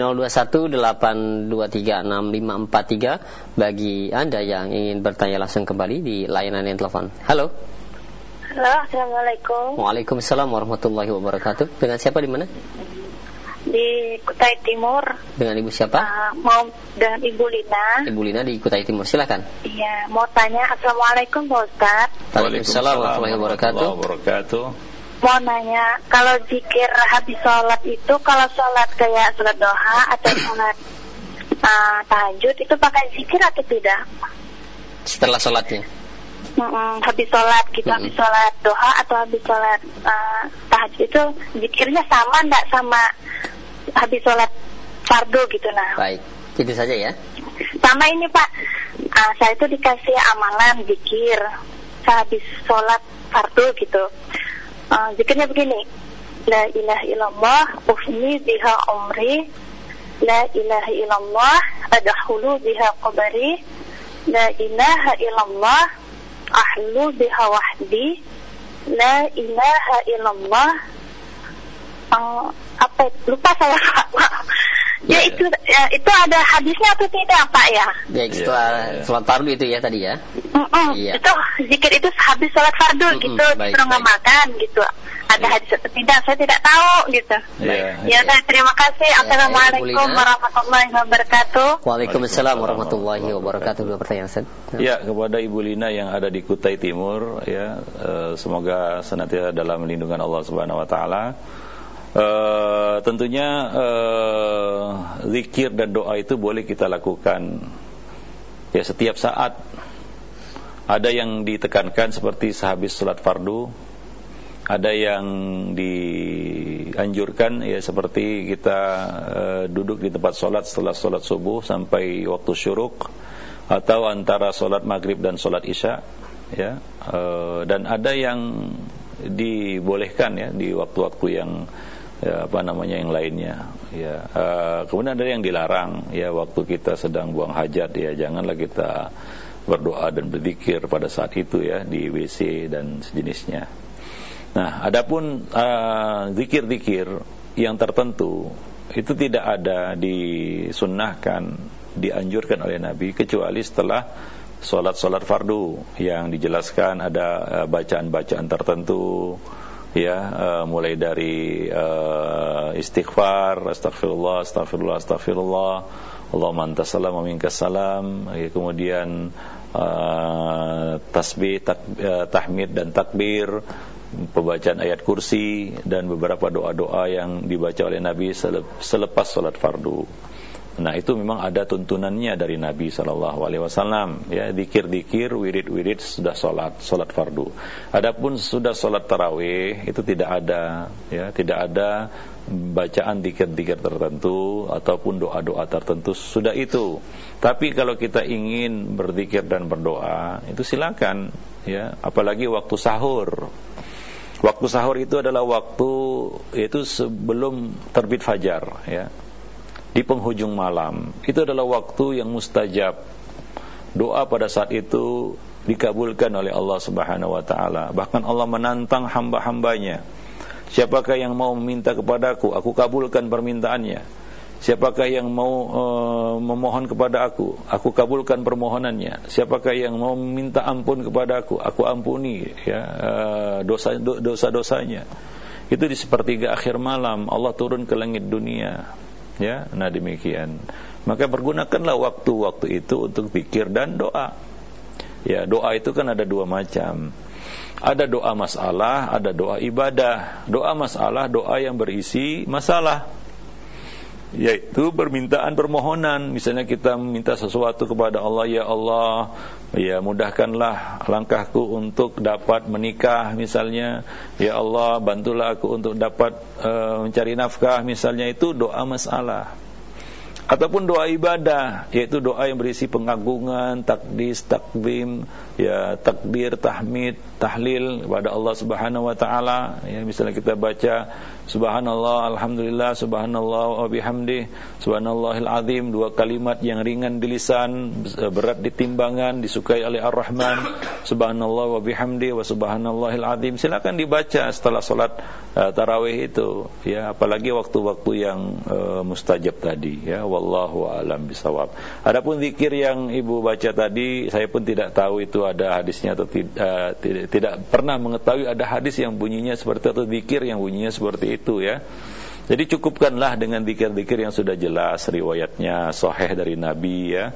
0218236543 bagi Anda yang ingin bertanya langsung kembali di layanan telepon. Halo. Halo, assalamualaikum. Waalaikumsalam warahmatullahi wabarakatuh. Dengan siapa, di mana? Di Kutai Timur. Dengan ibu siapa? Mau dengan Ibu Lina. Ibu Lina di Kutai Timur, silakan. Iya, mau tanya. Assalamualaikum Pak Ustaz. Waalaikumsalam warahmatullahi wabarakatuh. Mau nanya, kalau zikir habis sholat itu, kalau sholat kayak sholat duha atau sholat tahajud, itu pakai zikir atau tidak? Setelah sholatnya? Habis sholat gitu, habis sholat duha atau habis sholat tahajud, itu zikirnya sama enggak sama habis sholat fardu gitu? Nah, baik, itu saja ya. Sama ini Pak, saya itu dikasih amalan zikir saya habis sholat fardu gitu. Zikirnya begini, la ilaha illallah ufni biha umri, la ilaha illallah adkhulu biha qabri, la ilaha illallah ahlu biha wahdi, la ilaha illallah apa lupa saya Pak. Ya, itu ada hadisnya atau tidak Pak ya? Baik, setelah sholat fardu itu ya tadi ya. Iya. Itu zikir itu habis sholat fardu gitu, disuruh makan gitu. Ada hadis atau tidak? Saya tidak tahu gitu. Ya, terima kasih. Assalamualaikum warahmatullahi wabarakatuh. Waalaikumsalam warahmatullahi wabarakatuh. Dua pertanyaan Ustaz. Ya, kepada Ibu Lina yang ada di Kutai Timur, ya, semoga senantiasa dalam lindungan Allah Subhanahu wa taala. Tentunya zikir dan doa itu boleh kita lakukan ya setiap saat. Ada yang ditekankan seperti sehabis salat fardu, ada yang dianjurkan ya seperti kita duduk di tempat salat setelah salat subuh sampai waktu syuruk, atau antara salat maghrib dan salat isya ya. Dan ada yang dibolehkan ya di waktu-waktu yang ya, yang lainnya ya. Kemudian ada yang dilarang ya, waktu kita sedang buang hajat ya, janganlah kita berdoa dan berzikir pada saat itu ya, di WC dan sejenisnya. Nah, adapun zikir-zikir yang tertentu itu tidak ada disunnahkan, dianjurkan oleh Nabi kecuali setelah solat fardu yang dijelaskan ada bacaan-bacaan tertentu ya, mulai dari istighfar, astagfirullah, Allahumma antas salam wa minkas salam, ya, kemudian tasbih, tahmid dan takbir, pembacaan ayat kursi, dan beberapa doa-doa yang dibaca oleh Nabi selepas salat fardu. Nah, itu memang ada tuntunannya dari Nabi SAW ya, zikir-zikir, wirid-wirid sudah salat fardu. Adapun sudah salat tarawih itu tidak ada ya, tidak ada bacaan zikir-zikir tertentu ataupun doa-doa tertentu sudah itu. Tapi kalau kita ingin berzikir dan berdoa itu silakan ya, apalagi waktu sahur. Waktu sahur itu adalah waktu yaitu sebelum terbit fajar ya, di penghujung malam. Itu adalah waktu yang mustajab. Doa pada saat itu dikabulkan oleh Allah Subhanahu wa taala. Bahkan Allah menantang hamba-hambanya Siapakah yang mau meminta kepadaku, aku kabulkan permintaannya. Siapakah yang mau memohon kepada aku kabulkan permohonannya. Siapakah yang mau meminta ampun kepada aku ampuni ya dosa-dosanya. Itu di sepertiga akhir malam Allah turun ke langit dunia. Ya, nah demikian. Maka pergunakanlah waktu-waktu itu untuk zikir dan doa. Ya, doa itu kan ada dua macam. Ada doa masalah, ada doa ibadah. Doa masalah, doa yang berisi masalah, yaitu permintaan permohonan. Misalnya kita meminta sesuatu kepada Allah, ya Allah, ya mudahkanlah langkahku untuk dapat menikah misalnya. Ya Allah, bantulah aku untuk dapat mencari nafkah misalnya. Itu doa masalah. Ataupun doa ibadah, yaitu doa yang berisi pengagungan, takdis, takbim, ya takbir, tahmid, tahlil kepada Allah Subhanahu wa taala. Ya, misalnya kita baca subhanallah, alhamdulillah, subhanallah wa bihamdih, subhanallahil azim, dua kalimat yang ringan di lisan, berat di timbangan, disukai oleh Ar-Rahman. Subhanallah wa bihamdih wa subhanallahil azim. Silakan dibaca setelah salat tarawih itu, ya, apalagi waktu-waktu yang mustajab tadi, ya, wallahu a'lam bisawab. Adapun zikir yang Ibu baca tadi, saya pun tidak tahu itu ada hadisnya atau tidak pernah mengetahui ada hadis yang bunyinya seperti atau zikir yang bunyinya seperti itu, ya. Jadi cukupkanlah dengan zikir-zikir yang sudah jelas riwayatnya sahih dari Nabi, ya.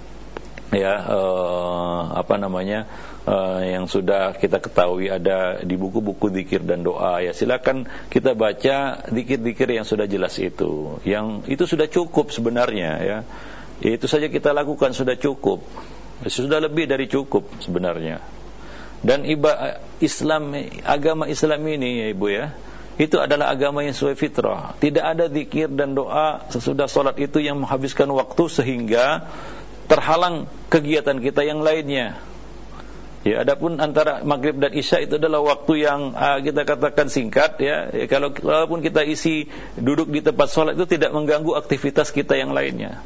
Yang sudah kita ketahui ada di buku-buku zikir dan doa, ya silakan kita baca zikir-zikir yang sudah jelas itu. Yang itu sudah cukup sebenarnya, ya. Itu saja kita lakukan sudah cukup. Sudah lebih dari cukup sebenarnya. Dan agama Islam ini, ya Ibu, ya, itu adalah agama yang sesuai fitrah. Tidak ada zikir dan doa sesudah salat itu yang menghabiskan waktu sehingga terhalang kegiatan kita yang lainnya. Ya, adapun antara maghrib dan isya itu adalah waktu yang kita katakan singkat, ya. Kalaupun kita isi duduk di tempat sholat itu tidak mengganggu aktivitas kita yang lainnya.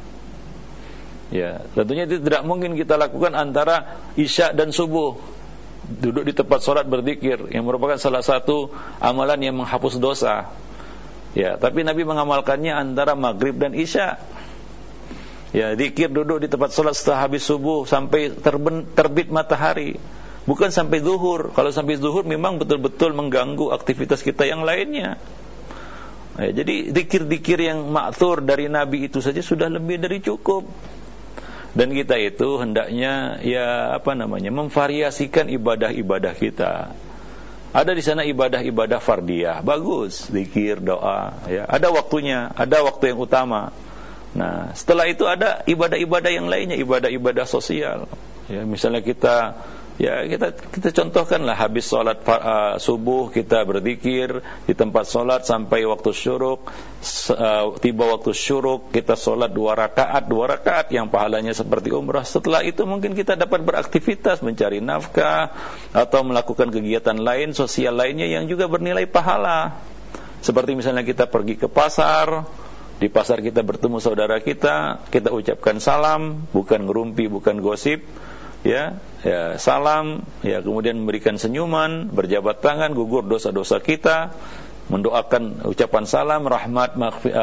Ya, tentunya itu tidak mungkin kita lakukan antara isya dan subuh. Duduk di tempat sholat berzikir yang merupakan salah satu amalan yang menghapus dosa. Ya, tapi Nabi mengamalkannya antara maghrib dan isya. Ya, zikir duduk di tempat sholat setelah habis subuh sampai terbit matahari, bukan sampai zuhur. Kalau sampai zuhur memang betul-betul mengganggu aktivitas kita yang lainnya. Ya, jadi zikir-zikir yang ma'thur dari Nabi itu saja sudah lebih dari cukup. Dan kita itu hendaknya memvariasikan ibadah-ibadah kita. Ada di sana ibadah-ibadah fardiyah, bagus, zikir, doa, ya. Ada waktunya, ada waktu yang utama. Nah, setelah itu ada ibadah-ibadah yang lainnya, ibadah-ibadah sosial. Ya, misalnya kita contohkanlah habis sholat subuh kita berzikir di tempat sholat sampai waktu syuruk. Tiba waktu syuruk kita sholat 2 rakaat yang pahalanya seperti umrah. Setelah itu mungkin kita dapat beraktivitas mencari nafkah atau melakukan kegiatan lain sosial lainnya yang juga bernilai pahala. Seperti misalnya kita pergi ke pasar. Di pasar kita bertemu saudara kita ucapkan salam, bukan ngerumpi, bukan gosip, ya salam, ya kemudian memberikan senyuman, berjabat tangan, gugur dosa-dosa kita, mendoakan ucapan salam, rahmat,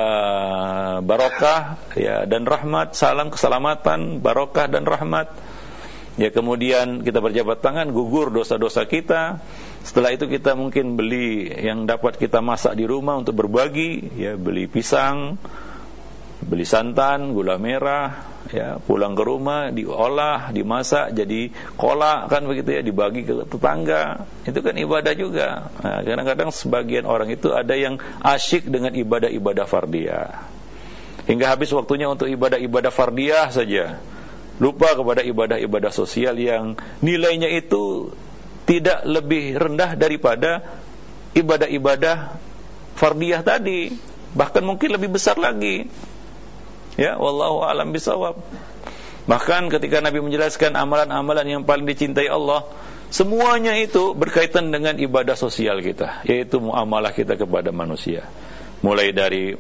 barokah, ya, dan rahmat, salam keselamatan, barokah dan rahmat. Ya, kemudian kita berjabat tangan, gugur dosa-dosa kita. Setelah itu kita mungkin beli yang dapat kita masak di rumah untuk berbagi, ya, beli pisang, beli santan, gula merah, ya, pulang ke rumah diolah, dimasak jadi kolak, kan begitu, ya, dibagi ke tetangga. Itu kan ibadah juga. Nah, kadang-kadang sebagian orang itu ada yang asyik dengan ibadah-ibadah fardiyah hingga habis waktunya untuk ibadah-ibadah fardiyah saja, lupa kepada ibadah-ibadah sosial yang nilainya itu tidak lebih rendah daripada ibadah-ibadah fardiyah tadi, bahkan mungkin lebih besar lagi. Ya, wallahu a'lam bisawab. Bahkan ketika Nabi menjelaskan amalan-amalan yang paling dicintai Allah, semuanya itu berkaitan dengan ibadah sosial kita, yaitu muamalah kita kepada manusia. Mulai dari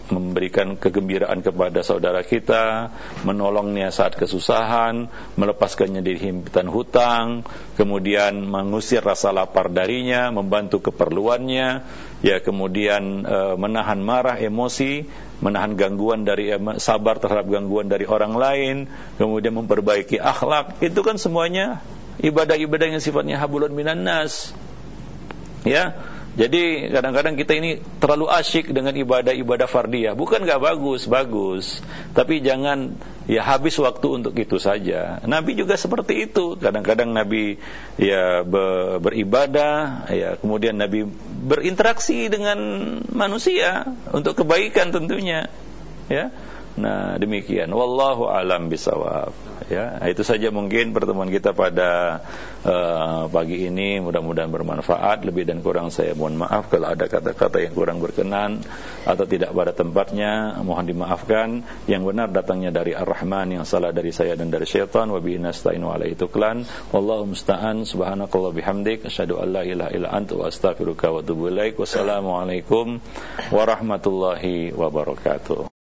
memberikan kegembiraan kepada saudara kita, menolongnya saat kesusahan, melepaskannya dari himpitan hutang, kemudian mengusir rasa lapar darinya, membantu keperluannya, ya, kemudian menahan marah, emosi, menahan gangguan dari sabar terhadap gangguan dari orang lain, kemudian memperbaiki akhlak. Itu kan semuanya ibadah-ibadah yang sifatnya hablun minan nas. Ya. Jadi kadang-kadang kita ini terlalu asyik dengan ibadah-ibadah fardiyah. Bukan enggak bagus, tapi jangan ya habis waktu untuk itu saja. Nabi juga seperti itu. Kadang-kadang Nabi ya beribadah, ya kemudian Nabi berinteraksi dengan manusia untuk kebaikan tentunya. Ya. Nah, demikian. Wallahu a'lam bishawab. Ya, itu saja mungkin pertemuan kita pada pagi ini. Mudah-mudahan bermanfaat. Lebih dan kurang saya mohon maaf kalau ada kata-kata yang kurang berkenan atau tidak pada tempatnya, mohon dimaafkan. Yang benar datangnya dari Ar-Rahman, yang salah dari saya dan dari syaitan. Wa bihi nasta'inu alaihi tuklan. Wallahu musta'an. Subhanakallah bihamdik, asyhadu an la ilaha illa anta wa astaghfiruka wa atubu ilaik. Wassalamualaikum warahmatullahi wabarakatuh.